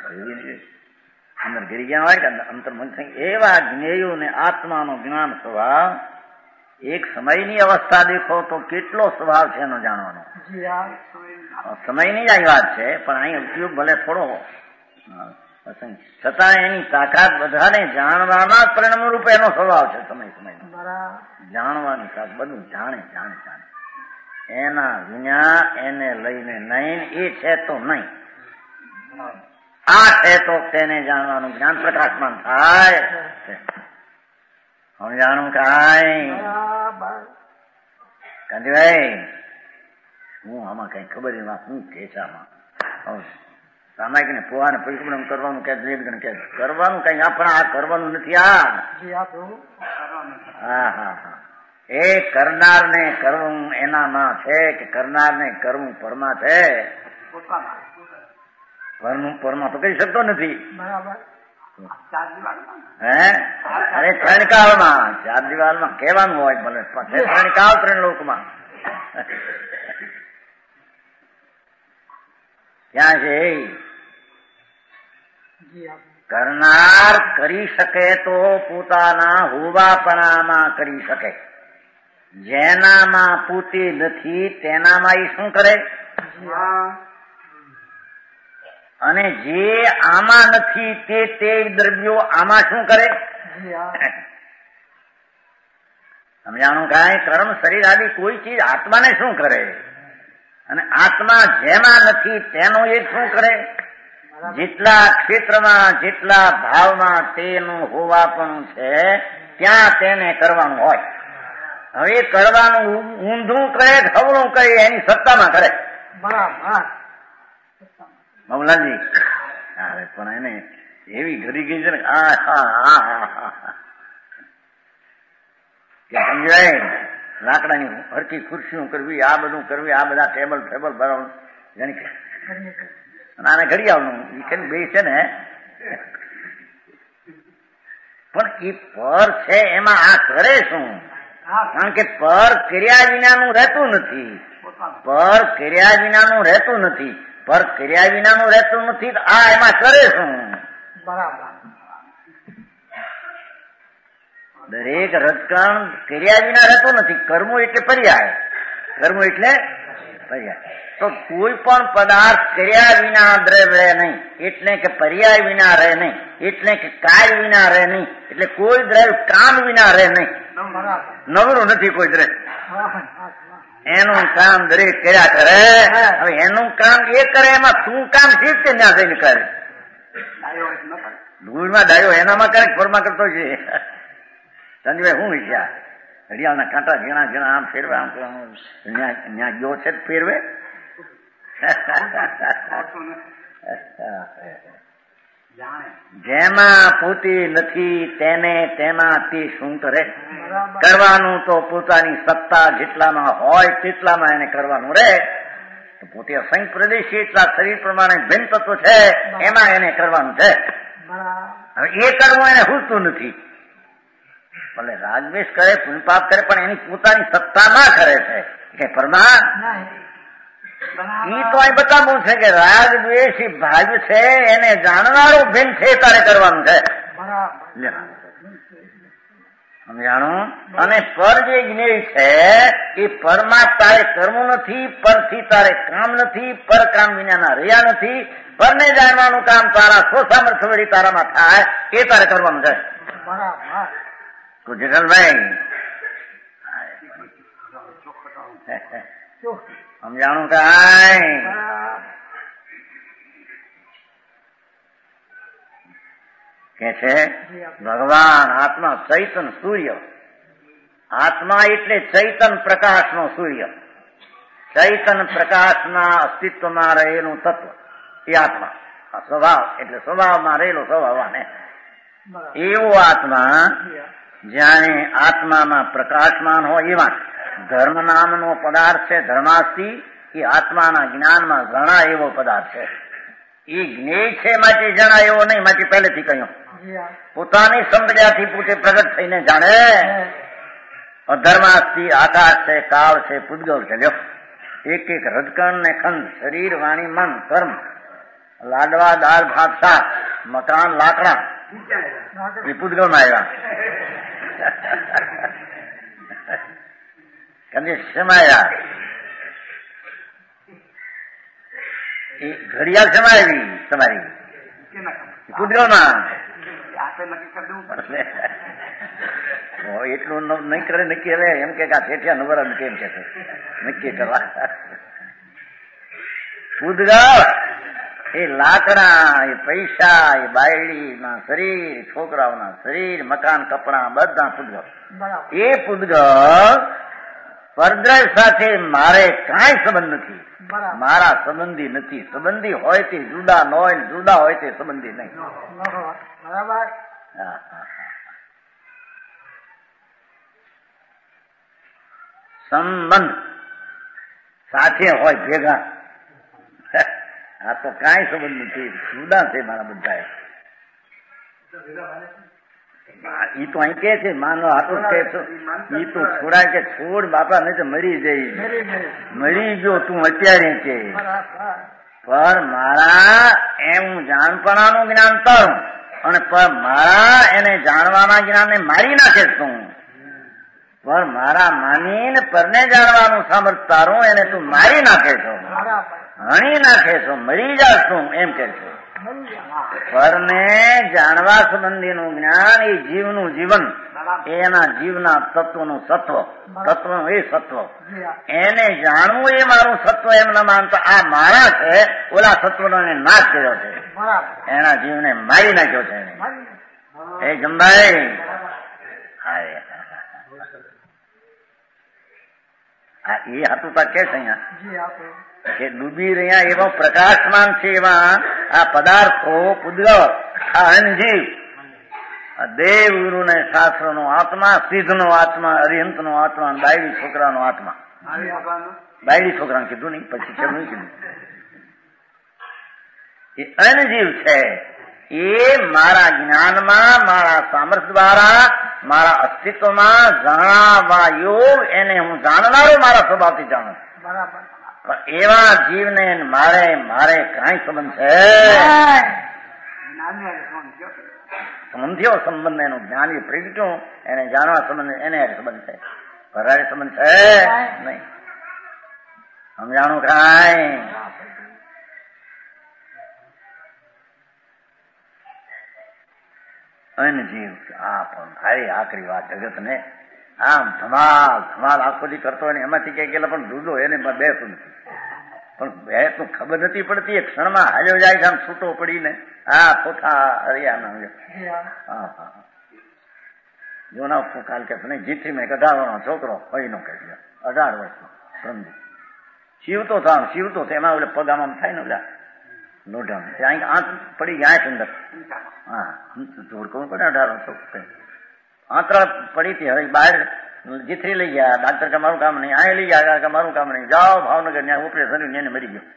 અંદર ગીરી ગયા હોય કે અંતર્મુખ થઈ એવા જ્ઞેયો ને આત્માનો જ્ઞાન સ્વભાવ એક સમયની અવસ્થા દેખો તો કેટલો સ્વભાવ છે એનો જાણવાનો. સમયની જ વાત છે પણ અહીં ઉપયોગ ભલે થોડો છતાં એની તાકાત બધાને જાણવાના પરિણામ રૂપે એનો સ્વભાવ છે. સમય સમય જાણવાની તાકાત બધું જાણે જાણે જાણે એના વિના એને લઈને નહીં એ છે તો નહીં આ છે તો તેને જાણવાનું જ્ઞાન પ્રકાશમાન થાય. હું જાણું કાંઈ કાંતિભાઈ હું આમાં કઈ ખબર શું કે છે આમાં સામાયિક ને પોવા ને પરિક્રમણ કરવાનું કે કે કરવાનું કઈ આપણે આ કરવાનું નથી. આ હા હા હા એ કરનાર ને કરવું એનામાં છે કે કરનાર ને કરવું પરમાં છે. પરનું પરમાં તો કહી શકતો નથી. હે અરે ત્રણ કાળમાં ચાર દિવાલમાં કહેવાનું હોય ભલે ત્રણ કાળ ત્રણ લોકમાં ક્યાં છે? કરનાર કરી શકે તો પોતાના હોવાપણામાં કરી શકે. જેનામાં પૂતી નથી તેનામાં એ શું કરે? અને જે આમાં નથી તે તે દ્રવ્યો આમાં શું કરે? સમજાણું કાંઈ? કર્મ શરીર આદિ કોઈ ચીજ આત્માને શું કરે? અને આત્મા જેમાં નથી તેનો એક શું કરે? જેટલા ક્ષેત્રમાં જેટલા ભાવમાં તેનું હોવાપણું છે ત્યાં તેને કરવાનું હોય. હવે કરવાનું ઊંધું કરે ખવડું કરે એની સત્તામાં કરે. બરાબર મમલાજી અરે પણ એને એવી ઘડી ગઈ છે ને આ હા હા કે સમજાય લાકડાની હરકી ખુરશીઓ કરવી આ બધું કરવી આ બધા ટેબલ ટેબલ બનાવવાનું આને ઘડી આવવાનું એ બે છે ને પણ એ પર છે એમાં આ કરે શું? કારણ કે પર કર્યા વિનાનું રહેતું નથી. પર કર્યા વિનાનું રહેતું નથી. પર કર્યા વિનાનું રહેતું નથી આ એમાં કરે શું? બરાબર દરેક રજકણ કર્યા વિના રહેતું નથી. કર્મો એટલે પર્યાય. કર્મો એટલે પર્યાય. તો કોઈ પણ પદાર્થ કર્યા વિના દ્રવ્ય રહે નહીં, એટલે કે પર્યાય વિના રહે નહીં, એટલે કે કાર્ય વિના રહે નહીં, એટલે કોઈ દ્રવ્ય કામ વિના રહે નહીં. નવરું નથી કોઈ દ્રવ્ય, એનું કામ દરેક કર્યા કરે. હવે એનું કામ એ કરે, એમાં તું કામ શીખ કે ના જઈને કરે. ધૂળમાં ડાયો એનામાં કરે, ફોરમાં કરતો છે. સંજયભાઈ હું વિચાર ઘડિયાળના કાંટા ઝીણા ઝીણા આમ ફેરવે, આમ ત્યાં ગયો છે ફેરવે. જેમાં પૂતી નથી તેને તેનાથી શું કરે? કરવાનું તો પોતાની સત્તા જેટલામાં હોય તેટલામાં એને કરવાનું રે. તો પોતે અસંખ્ય પ્રદેશી એટલા શરીર પ્રમાણે ભિન્ન તત્વ છે, એમાં એને કરવાનું છે. હવે એ કરવું એને હુતું નથી. ભલે રાગદ્વેષ કરે, પુણ્યપાપ કરે, પણ એની પોતાની સત્તામાં કરે છે કે પરમા. ઈ તો અહીં બતાવવું છે કે રાગ દ્વેષ ભાગ છે, એને જાણનારું ભિન્ન છે, તારે કરવાનું છે. સમજાણું? અને પર જે જ્ઞેય છે એ પરમાં તારે કરવું નથી, પરથી તારે કામ નથી, પર કામ વિનાના રહ્યા નથી. પરને જાણવાનું કામ તારા સ્વસામર્થ્ય વળી તારામાં થાય, એ તારે કરવાનું છે. કુજલભાઈ સમજાણું કાંઈ? કે છે ભગવાન આત્મા ચૈતન સૂર્ય. આત્મા એટલે ચૈતન પ્રકાશનો સૂર્ય. ચૈતન પ્રકાશના અસ્તિત્વમાં રહેલું તત્વ એ આત્મા. સ્વભાવ એટલે સ્વભાવમાં રહેલો સ્વભાવને એવો આત્મા જાણે આત્મામાં પ્રકાશમાન હોય એવા ધર્મ નામનો પદાર્થ છે. ધર્માસ્તિ એ આત્માના જ્ઞાનમાં જણા એવો પદાર્થ છે. એ જ્ઞેય છે માટે જણા એવો નહીં, માટે પહેલેથી કહ્યું પોતાની સંપ્રદાયથી પોતે પ્રગટ થઈને જાણે. અધર્માસ્તિ આકાશ છે, કાળ છે, પૂતગલ છે. લ્યો એક એક રજકણ ને ખંડ, શરીર, વાણી, મન, કર્મ, લાડવા, દાળ, ભાત, શાક, મકાન, લાકડા એ પૂતગલમાં આવ્યા. કદી સમાયા એ ઘડિયાળ સમાવી તમારી પૂતગલમાં. એટલું નહીં કરે નક્કી. હવે એમ કે શેઠિયા નવરા કેમ છે નક્કી કરવા. પૂતગલ એ લાકડા, એ પૈસા, એ બાયડી ના શરીર, છોકરાઓના શરીર, મકાન, કપડા બધા પૂતગલ. એ પૂતગલ પરદ્રવ્ય સાથે મારે કાંઈ સંબંધ નથી, મારા સંબંધી નથી. સંબંધી હોય તે જુદા ન હોય, જુદા હોય તે સંબંધી નહીં. સંબંધ સાથે હોય ભેગા. આ તો કાંઈ સંબંધ નથી, જુદા છે મારા બધા. ઈ તો અહીં કે છે માનો હાથું કે ઈ તો છોડાય કે છોડ બાપા નહીં તો મરી જઈ. મરી ગયો તું અત્યારે કે, પર મારા એમ જાણપણાનું જ્ઞાન તારું અને પર મારા એને જાણવાના જ્ઞાનને મારી નાખે તું. પર મારા માનીને પરને જાણવાનું સામર્થ્ય તારું, એને તું મારી નાખે છો, હણી નાખે છો, મરી જાશ તું એમ કે છે. પરને જાણવા સંબંધીનું જ્ઞાન એ જીવનું જીવન, એના જીવના તત્વનું સત્વ, તત્વનું એ સત્વ, એને જાણવું એ મારું સત્વ એમ ન માનતા આ મારા છે, ઓલા સત્વનો એને નાશ કર્યો છે, એના જીવને મારી નાખ્યો છે. એ જમભાઈ એ હતું તા કે છે અહીંયા કે ડૂબી રહ્યા એવો પ્રકાશમાન છે એવા આ પદાર્થો પૂતગલ, આ અનજીવ, દેવ ગુરુ ને શાસ્ત્ર નો આત્મા, સિદ્ધ નો આત્મા, અરિહંત નો આત્મા, બાયડી છોકરાનો આત્મા. બાયડી છોકરાને કીધું નહીં, પછી કેમ નહીં કીધું. એ અનજીવ છે. એ મારા જ્ઞાનમાં, મારા સામર્થ્ય દ્વારા, મારા અસ્તિત્વમાં જણાવવા યોગ, એને હું જાણનારો મારા સ્વભાવથી જાણું. એવા જીવને મારે મારે કાંઈ સંબંધ છે? સંબંધીઓ સંબંધ એનું જ્ઞાન એ પ્રગટ્યું, એને જાણવા સંબંધ, એને સંબંધ છે. ભરાય સંબંધ છે નહીં. સમજાણું કાંઈ? અનજીવ આ પણ ભારી આકરી વાત જગત ને આમ ધમાલ ધમાલ આખો દી કરતો હોય ને એમાંથી કઈ ગયેલા પણ જુદો એને બેસતું નથી, પણ બે તો ખબર નથી પડતી. એક ક્ષણમાં હાલ્યો જાય છે આમ છૂટો પડીને આ પોતા હરિયાણા. હા હા જો ના કાલ કે નહીં જીતથી મેં અઢાર છોકરો ભાઈ નો કહી અઢાર વર્ષનો સમજી શિવતો થાય શિવતો એમાં ઓલે પગામાં થાય ને ઓલા લોઢા ત્યાં આંખ પડી ગયા અંદર. હા જોડકવું પડે અઢાર વર્ષો આંતરા પડી હતી. હવે બહાર જીથરી લઈ ગયા, ડાક્ટર કે મારું કામ નહીં, આ લઈ ગયા કે મારું કામ નહીં, જાઓ ભાવનગર ત્યાં ઓપરેશન એને મરી ગયો.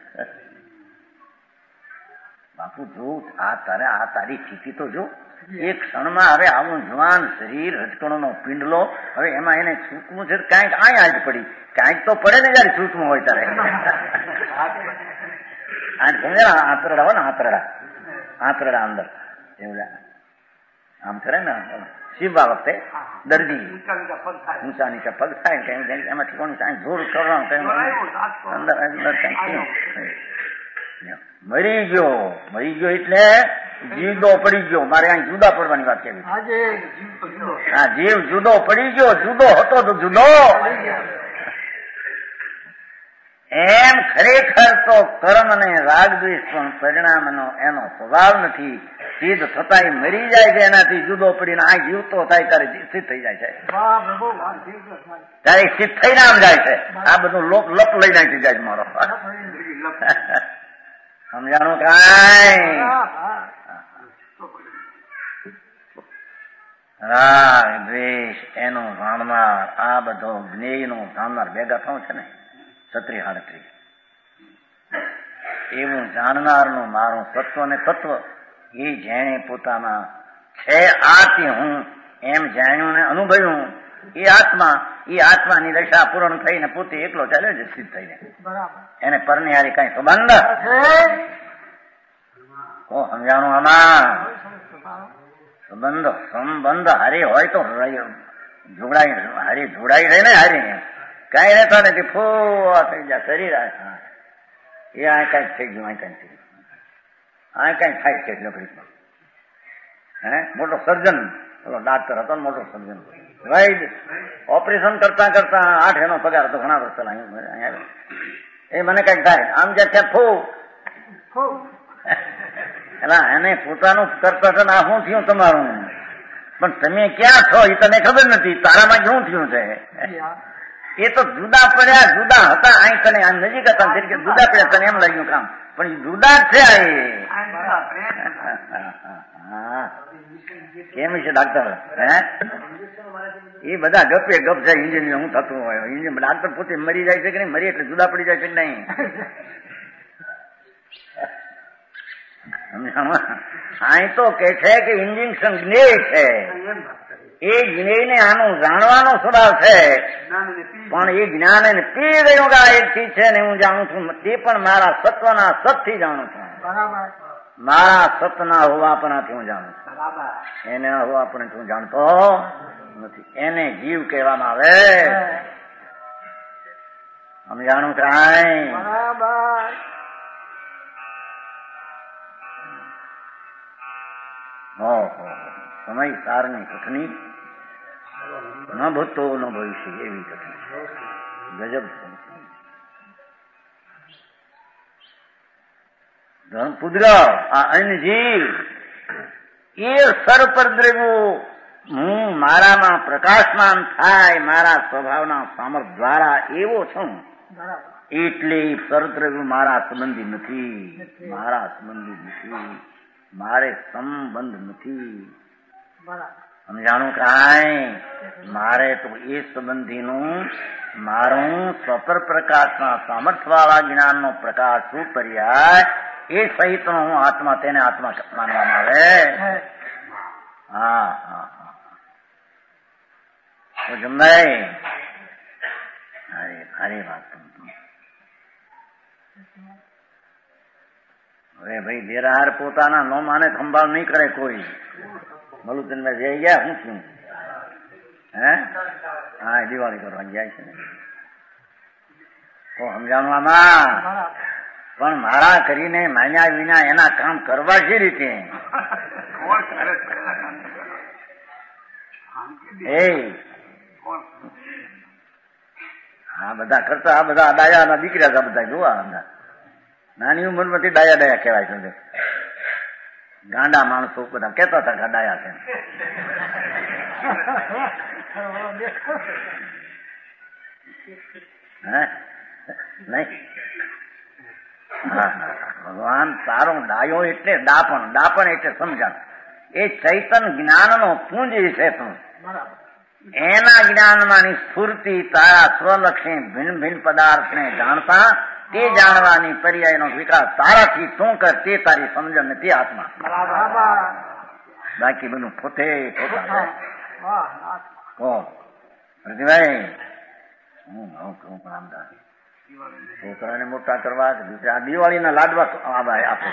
બાપુ જો આ તારે આ તારી સ્થિતિ તો જો એક ક્ષણમાં હવે આવું જવાન શરીર રજકણોનો પિંડલો હવે એમાં એને છૂટવું છે કાંઈક આ આજ પડી કાંઈક તો પડે ને જયારે છૂટવું હોય ત્યારે. આંતરડા હોય ને આંતરડા આંતરડા અંદર એવું આમ કરે ને શીવવા વખતે દર્દી ઊંચા નીચે પગ થાય કઈ એમાંથી કોણ જોર કરવાનું કઈ અંદર અંદર કઈ મરી ગયો મરી ગયો એટલે જીવદો પડી ગયો. મારે અહીં જુદા પડવાની વાત કેવી? હા જીવ જુદો પડી ગયો, જુદો હતો તો જુદો. એમ ખરેખર તો કર્મ ને રાગદ્વેષ પણ પરિણામનો એનો સ્વભાવ નથી. સિદ્ધ થતા મરી જાય છે, એનાથી જુદો પડીને આ જીવતો થાય ત્યારે સિદ્ધ થઈ જાય છે, ત્યારે સિદ્ધ થઈને આમ જાય છે. આ બધું લોપ લપ લઈ નાખી જાય મારો. સમજાણું કાંઈ? રાગ દ્વેષ એનું જાણનાર આ બધો જ્ઞેય નું જાણનાર ભેગા થવું છે ને છત્રી સાડત્રીસ એવું જાણનારનું મારું તત્વ ને તત્વ એ જેણે પોતાના છે આથી હું એમ જાણ્યું ને અનુભવ્યું એ આત્મા એ આત્માની દશા પૂર્ણ થઈને પોતે એકલો ચાલ્યો છે સિદ્ધ થઈને. એને પરની હારી કઈ સંબંધ ઓ સમજાણું આમાં? સંબંધ સંબંધ હારી હોય તો જોડાઈ હારી જોડાઈ રહે ને હારી કઈ રહેતો નથી. ફો થઈ જાય શરીર એ આ કઈક થઈ ગયું આ કઈક થઈ ગયું આ કઈક થાય છે લકડીમાં. હે મોટો સર્જન પેલો ડાક્ટર હતો ને મોટો સર્જન વૈદ ઓપરેશન કરતા કરતા આઠ એનો પગાર હતો ઘણા વર્ષ પેલા અહીંયા એ મને કઈક થાય આમ જે છે ફો એલા એને પોતાનું કરતા હતા આ શું થયું તમારું? પણ તમે ક્યાં છો એ તને ખબર નથી, તારામાં શું થયું છે? એ તો જુદા પડ્યા જુદા હતા અહીં તને આ નજીક હતા જુદા પડ્યા તને એમ લાગ્યું કામ પણ જુદા છે. કેમ છે ડાક્ટર? હે એ બધા ગપે ગપ છે ઇન્જિનિયર હું થતું હોય ડાક્ટર પોતે મરી જાય છે કે નહીં, મરી એટલે જુદા પડી જાય છે કે નહીં? અહીં તો કે છે કે ઇન્જેક્શન જ્ઞેય છે, એ જ્ઞેયને આનું જાણવાનો સ્વભાવ છે પણ એ જ્ઞાન એને પી ગયું કે આ એક ચીજ છે ને હું જાણું છું તે પણ મારા સત્વના સતથી જાણું છું, મારા સતના હોવાપણાથી હું જાણું છું, એને હોવાપણાથી હું જાણતો નથી. એને જીવ કહેવામાં આવે. સમજાણું કાંઈ? ઓહો સમય સારની કથની ન ભૂતો ન ભવિષ્ય એવી કથની ગજબ પુત્ર આ અન્ય જીવ એ સર્વપર દ્રવ્યો હું મારામાં પ્રકાશમાન થાય મારા સ્વભાવના સામર્થ્ય દ્વારા એવો છું એટલે સર્વદ્રવ્યો મારા સંબંધી નથી, મારા સંબંધી નથી, મારે સંબંધ નથી. સમજાણું કાંઈ? મારે તો એ સંબંધીનું મારું સ્વતર પ્રકાશના સામર્થ્ય વાળા જ્ઞાનનો પ્રકાશ શું પર્યાય એ સહિતનો હું આત્મા તેને આત્મા માનવામાં આવે. હા હા હા જમભાઈ અરે અરે વાત હવે ભાઈ દેરાહાર પોતાના નો માને સંભાળ નહીં કરે કોઈ. મલુચંદભાઈ જઈ ગયા શું થયું? હે હા દિવાળી કરવા ગયા છે ને સમજાણું આમાં પણ મારા કરીને માન્યા વિના એના કામ કરવા છે રીતે એ હા બધા કરતા આ બધા ડાયા ના દીકરા હતા બધા જોવા બધા નાની ઉંમર માંથી ડાયા ડાયા કહેવાય છે ગાંડા માણસો બધા કેતા હતા કે ડાયા છે નહી ભગવાન તારો ડાયો એટલે ડાપણ ડાપણ એટલે સમજણ એ ચૈતન જ્ઞાન નો પુંજ છે તું એના જ્ઞાનમાંની સ્ફૂર્તિ તારા સ્વલક્ષી ભિન્ન ભિન્ન પદાર્થ ને જાણતા તે જાણવાની પર્યાયનો વિકાસ તારાથી તું કર તે તારી સમજણ ને તે આત્મા બાકી બધું પોતે પ્રતિભાઈ હું કહું પણ આમદા છોકરાને મોટા કરવા આ દિવાળીના લાડવા આપો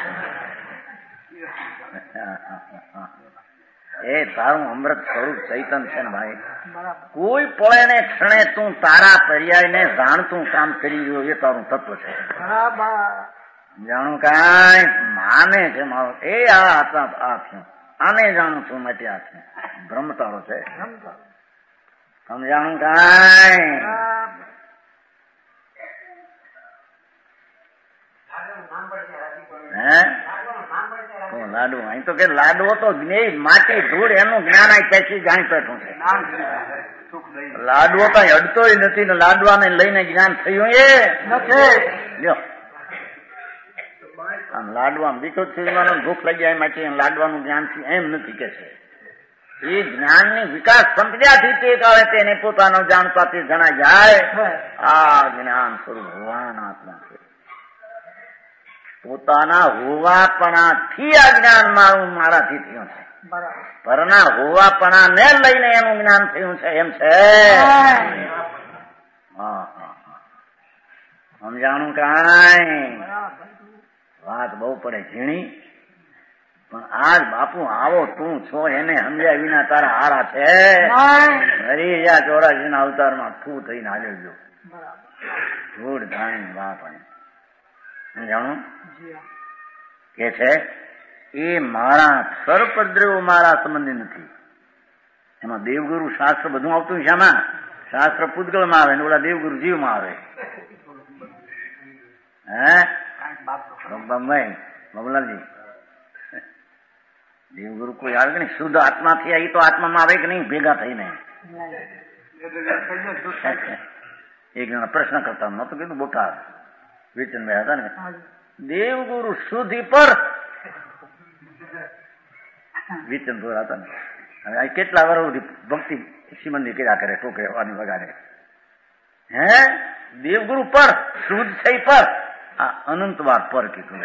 એ તારું અમૃત સ્વરૂપ ચૈતન છે ને ભાઈ કોઈ પળે ને ક્ષણે તું તારા પર્યાય ને જાણતું કામ કરી રહ્યો એ તારું તત્વ છે જાણું કાંઈ માને છે મારો એ આ થયું આને જાણું છું માટે આ છે બ્રહ્મ તારો છે સમજાણું કાંઈ હે લાડુ અહીં તો કે લાડવો તો માટી ધૂળ એનું જ્ઞાન આ પેસી જાણી બેઠું છે લાડવો કઈ અડતોય નથી ને લાડવાને લઈને જ્ઞાન થયું એ નથી આમ લાડવા બીજો થયું ભૂખ લાગી જાય માટે લાડવાનું જ્ઞાન એમ નથી કે છે એ જ્ઞાનની વિકાસ સંપ્રદાયથી તે કાળે તેને પોતાનો જાણતાથી જણાય જાય આ જ્ઞાન સ્વરૂપ ભગવાન આત્મા છે પોતાના હોવાપણાથી આ જ્ઞાન મારું મારાથી થયું છે પરના હોવાપણા ને લઈને એનું જ્ઞાન થયું છે એમ છે સમજાણું કાંઈ વાત બહુ પડે ઝીણી પણ આજ બાપુ આવો તું છો એને સમજ્યા વિના તારા હારા છે હરી જા ચોરાસી ના અવતારમાં ફૂ થઈને હાલ્યો ગયો ધૂળ ધાણી બાપણે સમજાણું કે છે એ મારા સર્પદ્રવ્યો મારા સંબંધી નથી એમાં દેવગુરુ શાસ્ત્ર બધું આવતું છે આમાં શાસ્ત્ર પૂતગળમાં આવે ને ઓલા દેવગુરુ જીવમાં આવે હે ભાઈ બાબુલાલજી દેવગુરુ કોઈ આવે કે નહીં શુદ્ધ આત્મા થયા એ તો આત્મામાં આવે કે નહીં ભેગા થઈને એક જણા પ્રશ્ન કરતા નતું કીધું બોટા વેચન ભાઈ હતા ને દેવગુરુ શુદ્ધિ પર વિચનપુર હતા ને હવે કેટલા વર્ષ ભક્તિ સિમંદી કર્યા કરે ટોકે વાની વગાડે હે દેવગુરુ પર શુદ્ધ છે પર આ અનંતવાર પર કીધું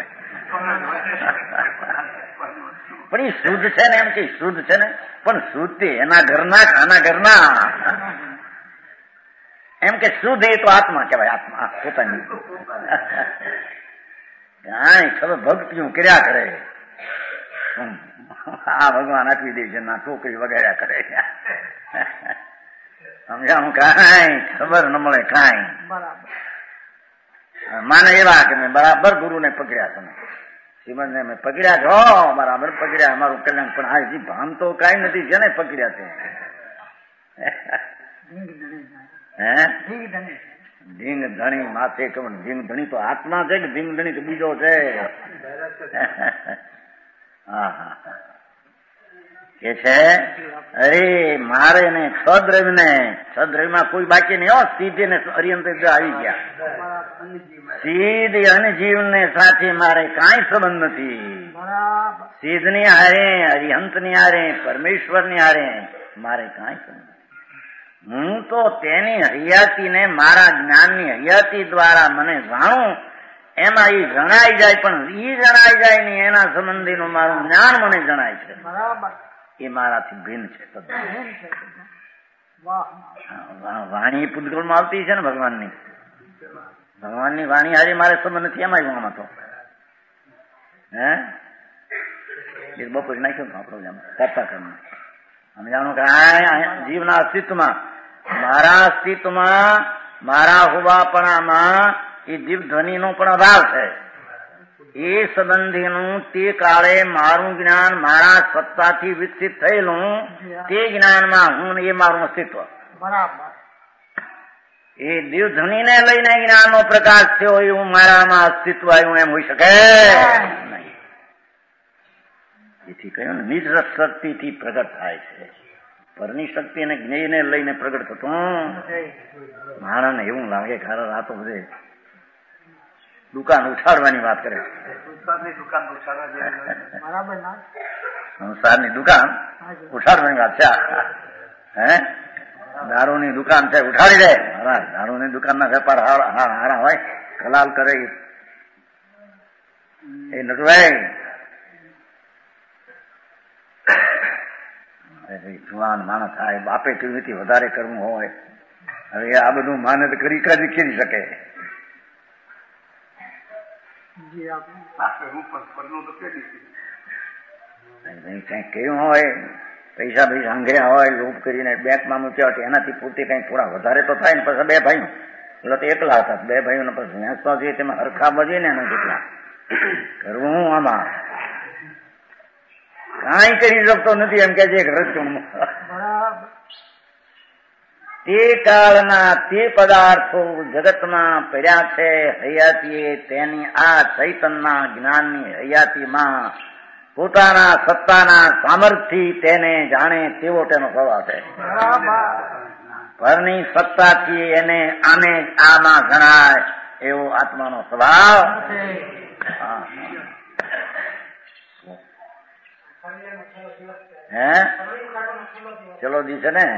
પણ એ શુદ્ધ છે ને એમ કે શુદ્ધ છે ને પણ શુદ્ધ એના ઘરના આના ઘરના એમ કે શુદ્ધ એ તો આત્મા કહેવાય આત્મા પોતાની કાંઈ ખબર ભક્તિઓ કર્યા કરે આ ભગવાન આપી દે છે ના છોકરી વગાડ્યા કરે સમજાણું કાંઈ ખબર ન મળે કાંઈ માને એવા કે મેં બરાબર ગુરુને પકડ્યા તમે શ્રીમદને મેં પકડ્યા છો બરાબર પકડ્યા અમારું કલ્યાણ પણ આ હજી ભાન તો કાંઈ નથી જેને પકડ્યા છે હે ધીંગ ધણી માથે કમણ ધીંગ ધણી તો આત્મા છે કે ધીંગ ધણી તો બીજો છે હા હા કે છે અરે મારે ને છદ્રવ્ય ને છદ્રવ્યમાં કોઈ બાકી નહીં હો સીધે ને અરિયંત આવી ગયા સીધ અનજીવ ને સાથે મારે કાંઈ સંબંધ નથી સીધ ની હારે અરિહંત ની હારે પરમેશ્વર ની હારે મારે કાંઈ સંબંધ હું તો તેની હયાતી ને મારા જ્ઞાનની હયાતી દ્વારા મને જાણું એમાં એ જણાઈ જાય પણ એ જણાઈ જાય ને એના સંબંધીનું મારું જ્ઞાન મને જણાય છે એ મારાથી ભિન્ન છે વાણી પૂતગળમાં આવતી છે ને ભગવાનની ભગવાનની વાણી હારી મારે સંબંધ નથી એમાં આમાં તો હે એક બપોર નાખ્યો આપણો કરતા કરવા અમે જાણો કે જીવના અસ્તિત્વમાં મારા અસ્તિત્વમાં મારા હોવાપણામાં એ જીવ ધ્વનિનો પણ અભાવ છે. એ સંબંધીનું તે કાળે મારું જ્ઞાન મારા સત્તાથી વિકસિત થયેલું તે જ્ઞાનમાં હું એ મારું અસ્તિત્વ. બરાબર. એ દિવ ધ્વનિને લઈને જ્ઞાનનો પ્રકાશ થયો એવું મારામાં અસ્તિત્વ આવ્યું એમ હોઈ શકે નહીં. એથી કહ્યું ને નિજ શક્તિથી પ્રગટ થાય છે. પરની શક્તિ અને જ્ઞેયને લઈને પ્રગટ થતું માણસને એવું લાગે કારણ આ તો બધે દુકાન ઉછાડવાની વાત કરે. સંસારની દુકાન ઉછાડવાની વાત છે. હે દારૂની દુકાન છે ઉઠાડી દે. દારૂની દુકાનના વેપાર હારા હોય કલાલ કરે એ નટુભાઈ જુવાન માણસ થાય બાપે કેવીથી વધારે કરવું હોય. હવે આ બધું માને તો કરી કરી કરી શકે. કઈ કેવું હોય પૈસા પૈસા આંઘ્યા હોય લોભ કરીને બેંકમાં મૂક્યા હોય એનાથી પૂરતી કઈ થોડા વધારે તો થાય ને પછી બે ભાઈઓ એટલે તો એકલા હતા બે ભાઈઓને પછી વેચવા જોઈએ તેમાં હરખા બજે ને એના જેટલા કરવું આમાં કાંઈ કરી શકતો નથી એમ કે છે તે કાળના તે પદાર્થો જગતમાં પડ્યા છે હયાતીએ તેની આ ચૈતનના જ્ઞાનની હયાતીમાં પોતાના સત્તાના સામર્થ્યથી તેને જાણે તેવો તેનો સ્વભાવ છે. પરની સત્તાથી એને આને આમાં ગણાય એવો આત્માનો સ્વભાવ. હે ચલો દી છે ને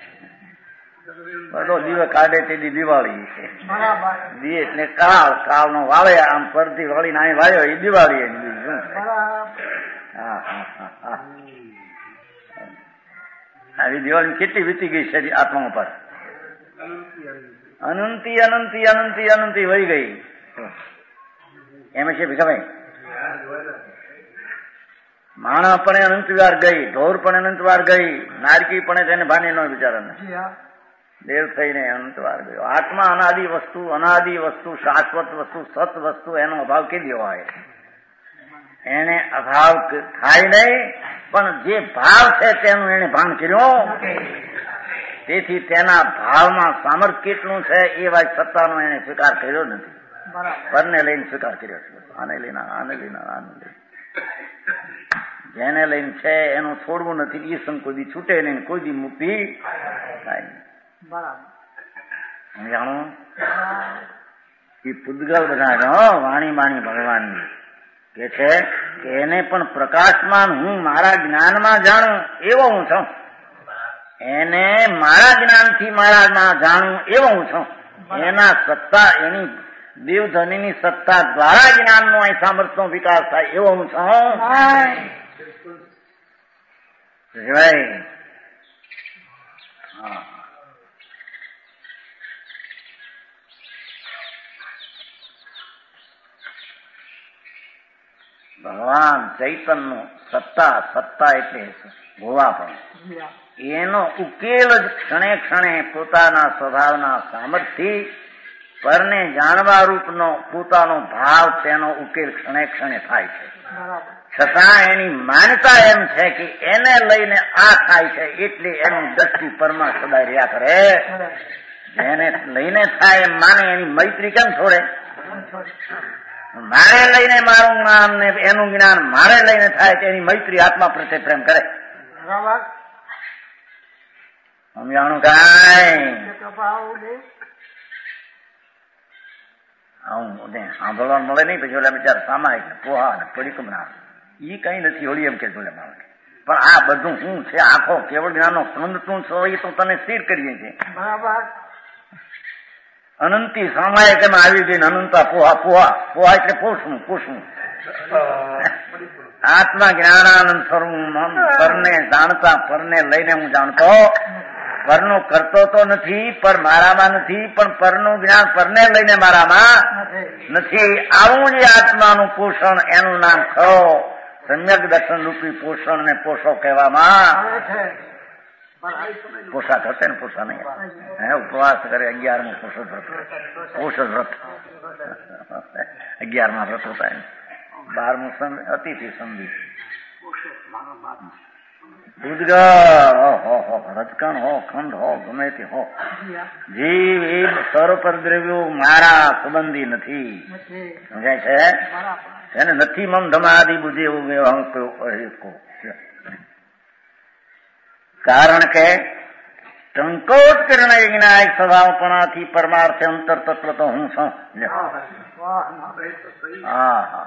બધો દીવે કાઢે તે દી દિવાળી દી એટલે કાળ કાળ નો વાળે આમ પરથી વાળીને અહીં વાળ્યો એ દિવાળી એની બીજું. હા હા હા આવી દિવાળી કેટલી વીતી ગઈ છે આત્મા પર. અનંતી અનંતી અનંતી અનંતી વહી ગઈ એમ છે ભીખાભાઈ. માણા પણ અનંત વાર ગઈ, ઢોર પણ અનંત વાર ગઈ, નારકી પણ તેને ભાને નો બિચારાને દેવ થઈને અનંત વાર ગયો. આત્મા અનાદિ વસ્તુ અનાદિ વસ્તુ શાશ્વત વસ્તુ સત વસ્તુ એનો અભાવ કેવી હોય એને અભાવ થાય નહીં પણ જે ભાવ છે તેનું એને ભાન કર્યું. તેથી તેના ભાવમાં સામર્થ્ય કેટલું છે એ વાત સત્તાનો એને સ્વીકાર કર્યો નથી. પરને લઈને સ્વીકાર કર્યો છે. આને લઈને આને લઈને આને લઈને જેને લઈને છે એનું છોડવું નથી. એ સંગ કોઈ દી છૂટે નહીં, કોઈ દી મુક્તિ થાય નહીં. જાણો એ પૂતગલ બધા વાણી માણી ભગવાનની કે છે કે એને પણ પ્રકાશમાન હું મારા જ્ઞાનમાં જાણું એવો હું છું. એને મારા જ્ઞાનથી મારામાં જાણું એવો હું છું. એના સત્તા એની દેવધનીની સત્તા દ્વારા જ્ઞાનનો અહીં સામર્થ્યનો વિકાસ થાય એવો હું છું. હા ભગવાન ચૈતન્ય સત્તા સત્તા એટલે હોવા પણ એનો ઉકેલ જ ક્ષણે ક્ષણે પોતાના સ્વભાવના સામર્થ્ય પરને જાણવા રૂપનો પોતાનો ભાવ તેનો ઉકેલ ક્ષણે ક્ષણે થાય છે. છતાં એની માન્યતા એમ છે કે એને લઈને આ થાય છે એટલે એની દ્રષ્ટિ પરમાં સદાય રહ્યા કરે. જેને લઈને થાય એમ માને એની મૈત્રી કેમ છોડે? મારે લઈને મારું જ્ઞાન ને એનું જ્ઞાન મારે લઈને થાય તેની મૈત્રી આત્મા પ્રત્યે પ્રેમ કરે. સમજાણું કાંઈ સાંભળવા મળે નહીં. પછી ઓલા બિચારા સામાયિક પોહા પડીકમ ના ઈ કઈ નથી હોળી એમ કે બોલે મારે. પણ આ બધું શું છે આખો કેવળ જ્ઞાનનો સંબંધ તું છો એ તો તને સ્થિર કરીએ છીએ. અનંતી સામાયિક એમાં આવી ગઈ ને અનંતા પોહા પોહા પોહા એટલે પોષવું પોષવું આત્મા જ્ઞાનાનંદ સ્વરૂપ પરને જાણતા પરને લઈને હું જાણતો. પરનું કરતો તો નથી પર મારામાં નથી પણ પરનું જ્ઞાન પરને લઈને મારામાં નથી. આવું જ આત્માનું પોષણ એનું નામ ખરો સમ્યક દર્શન રૂપી પોષણ ને પોષો કહેવામાં. પોષા થશે ને પોષા નહીં હે ઉપવાસ કરે અગિયારમું પોષ વ્રત પોષ વ્રત અગિયારમાં વ્રત હોતા है બારમું અતિથિ સંધિ ઉદગળ હો રજકણ હો ખંડ હો ગમે તે હો જીવ એ સર્વ પરદ્રવ્યો મારા સંબંધી નથી સમજાય છે એને નથી મમ ધમાદિ બુદ્ધિ એવું કારણ કે ટંકોત્કીર્ણ વિનાયક સ્વભાવપણાથી પરમાર્થ અંતર તત્વ તો હું છું હા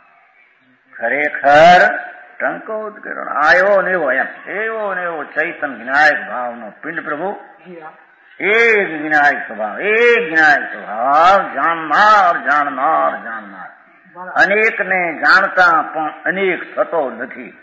ખરેખર ટંકોત્કીર્ણ આયો ને એવો એમ એવો ને એવો ચૈતન વિનાયક ભાવનો પિંડ પ્રભુ એક વિનાયક સ્વભાવ એક વિનાયક સ્વભાવ જાણનાર જાણનાર જાણનાર અનેક ને જાણતા પણ અનેક થતો નથી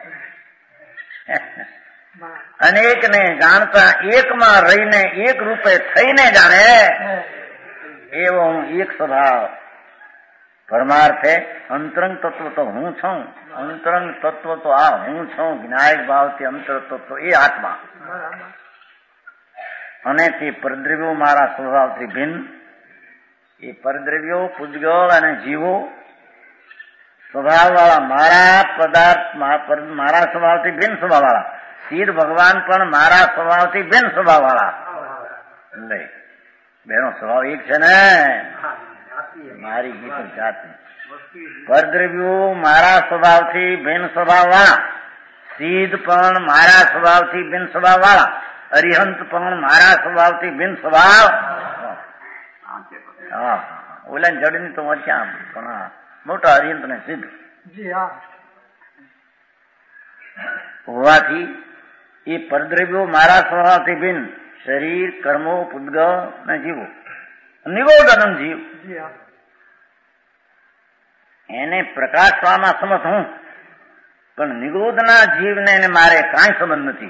અનેક ને જાણતા એકમાં રહીને એક રૂપે થઈને જાણે એવો હું એક સ્વભાવ પરમાર્થે અંતરંગ તત્વ તો હું છું અંતરંગ તત્વ તો આ હું છું વિનાયક ભાવથી અંતર તત્વ એ આત્મા અને તે પરદ્રવ્યો મારા સ્વભાવથી ભિન્ન એ પરદ્રવ્યો પૂજગળ અને જીવો સ્વભાવ વાળા મારા પદાર્થ મારા સ્વભાવથી ભિન્ન સ્વભાવ વાળા શિર ભગવાન પણ મારા સ્વભાવથી ભિન્ન સ્વભાવ વાળા લે બેનો સ્વભાવ એક છે ને મારી ગીત જાતિ પરદ્રવ્યો મારા સ્વભાવથી ભિન્ન સ્વભાવ વાળા સિદ્ધ પણ મારા સ્વભાવથી ભિન્ન સ્વભાવ વાળા અરિહંત પણ મારા સ્વભાવથી ભિન્ન સ્વભાવ હા ઓલા જડની તો ક્યાં પણ મોટા અરિહંત ને સિદ્ધ હોવાથી એ પરદ્રવ્યો મારા સ્વભાવથી ભિન્ન શરીર કર્મો પૂદગળ ને જીવો નિગોદ અનંત જીવ એને પ્રકાશવામાં સમર્થ હું પણ નિગોદના જીવને એને મારે કાંઈ સંબંધ નથી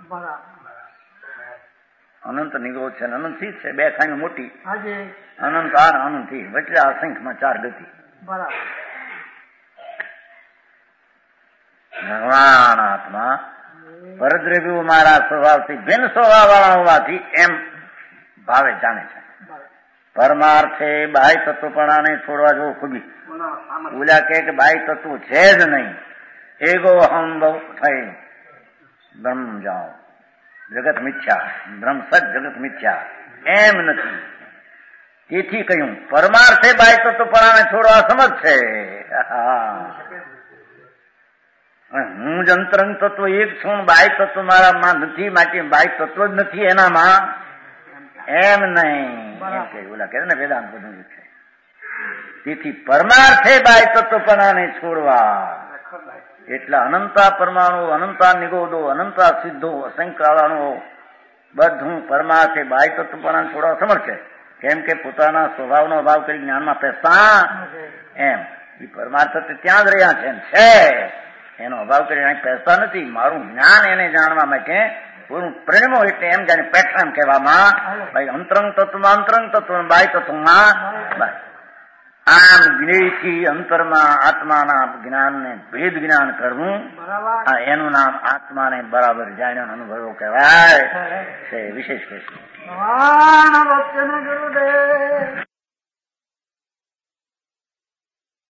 અનંત નિગોદ છે અનંત થી છે બે ખાઈ મોટી અનંત આર અનંત થી વચ્ચે અસંખ્યમાં ચાર ગતિ ભગવાન આત્મા પરદ્રવ્યો મારા સ્વભાવથી ભિન્ન સ્વભાવ વાળા હોવાથી એમ ભાવે જાણે છે પરમાર્થે બાહ્ય તત્વપણાને છોડવા જેવું ખૂબી ઓલા કે બાહ્ય તત્વ છે જ નહીં એગો અહમ બહુ થઈ બ્રહ્મ જાઓ જગત મિથ્યા બ્રહ્મ સત જગત મિથ્યા એમ નથી તેથી કહ્યું પરમાર્થે બાહ્ય તત્વપણાને છોડવા સમજ છે હું જ અંતરંગ તત્વ એક છું બાહ્ય તત્વ મારામાં નથી માટે બાહ્ય તત્વ જ નથી એનામાં એમ નહીં એમ કે ઓલા કે ને વેદાંત બધું છે તેથી પરમાર્થે બાહ્ય તત્વપણાને છોડવા એટલા અનંતા પરમાણુ અનંતા નિગોદો અનંતા સિદ્ધો અસંખ્યાણો બધું પરમાર્થે બાહ્ય તત્વપણાને છોડવા સમર્થ છે કેમ કે પોતાના સ્વભાવનો અભાવ કરી જ્ઞાનમાં પેસતા એમ એ પરમાર્થ ત્યાં જ રહ્યા છે છે એનો અભાવ કરી અહીં પહેરતા નથી મારું જ્ઞાન એને જાણવા માટે પૂરું પ્રેમો એટલે એમ જાણે પેટર્ન કહેવામાં ભાઈ અંતરંગ તત્વમાં અંતરંગ તત્વ બાહ્ય તત્વમાં આમ જ્ઞેયથી અંતરમાં આત્માના જ્ઞાનને ભેદ જ્ઞાન કરવું એનું નામ આત્માને બરાબર જાણ્યો અનુભવો કહેવાય છે વિશેષ કહેશે.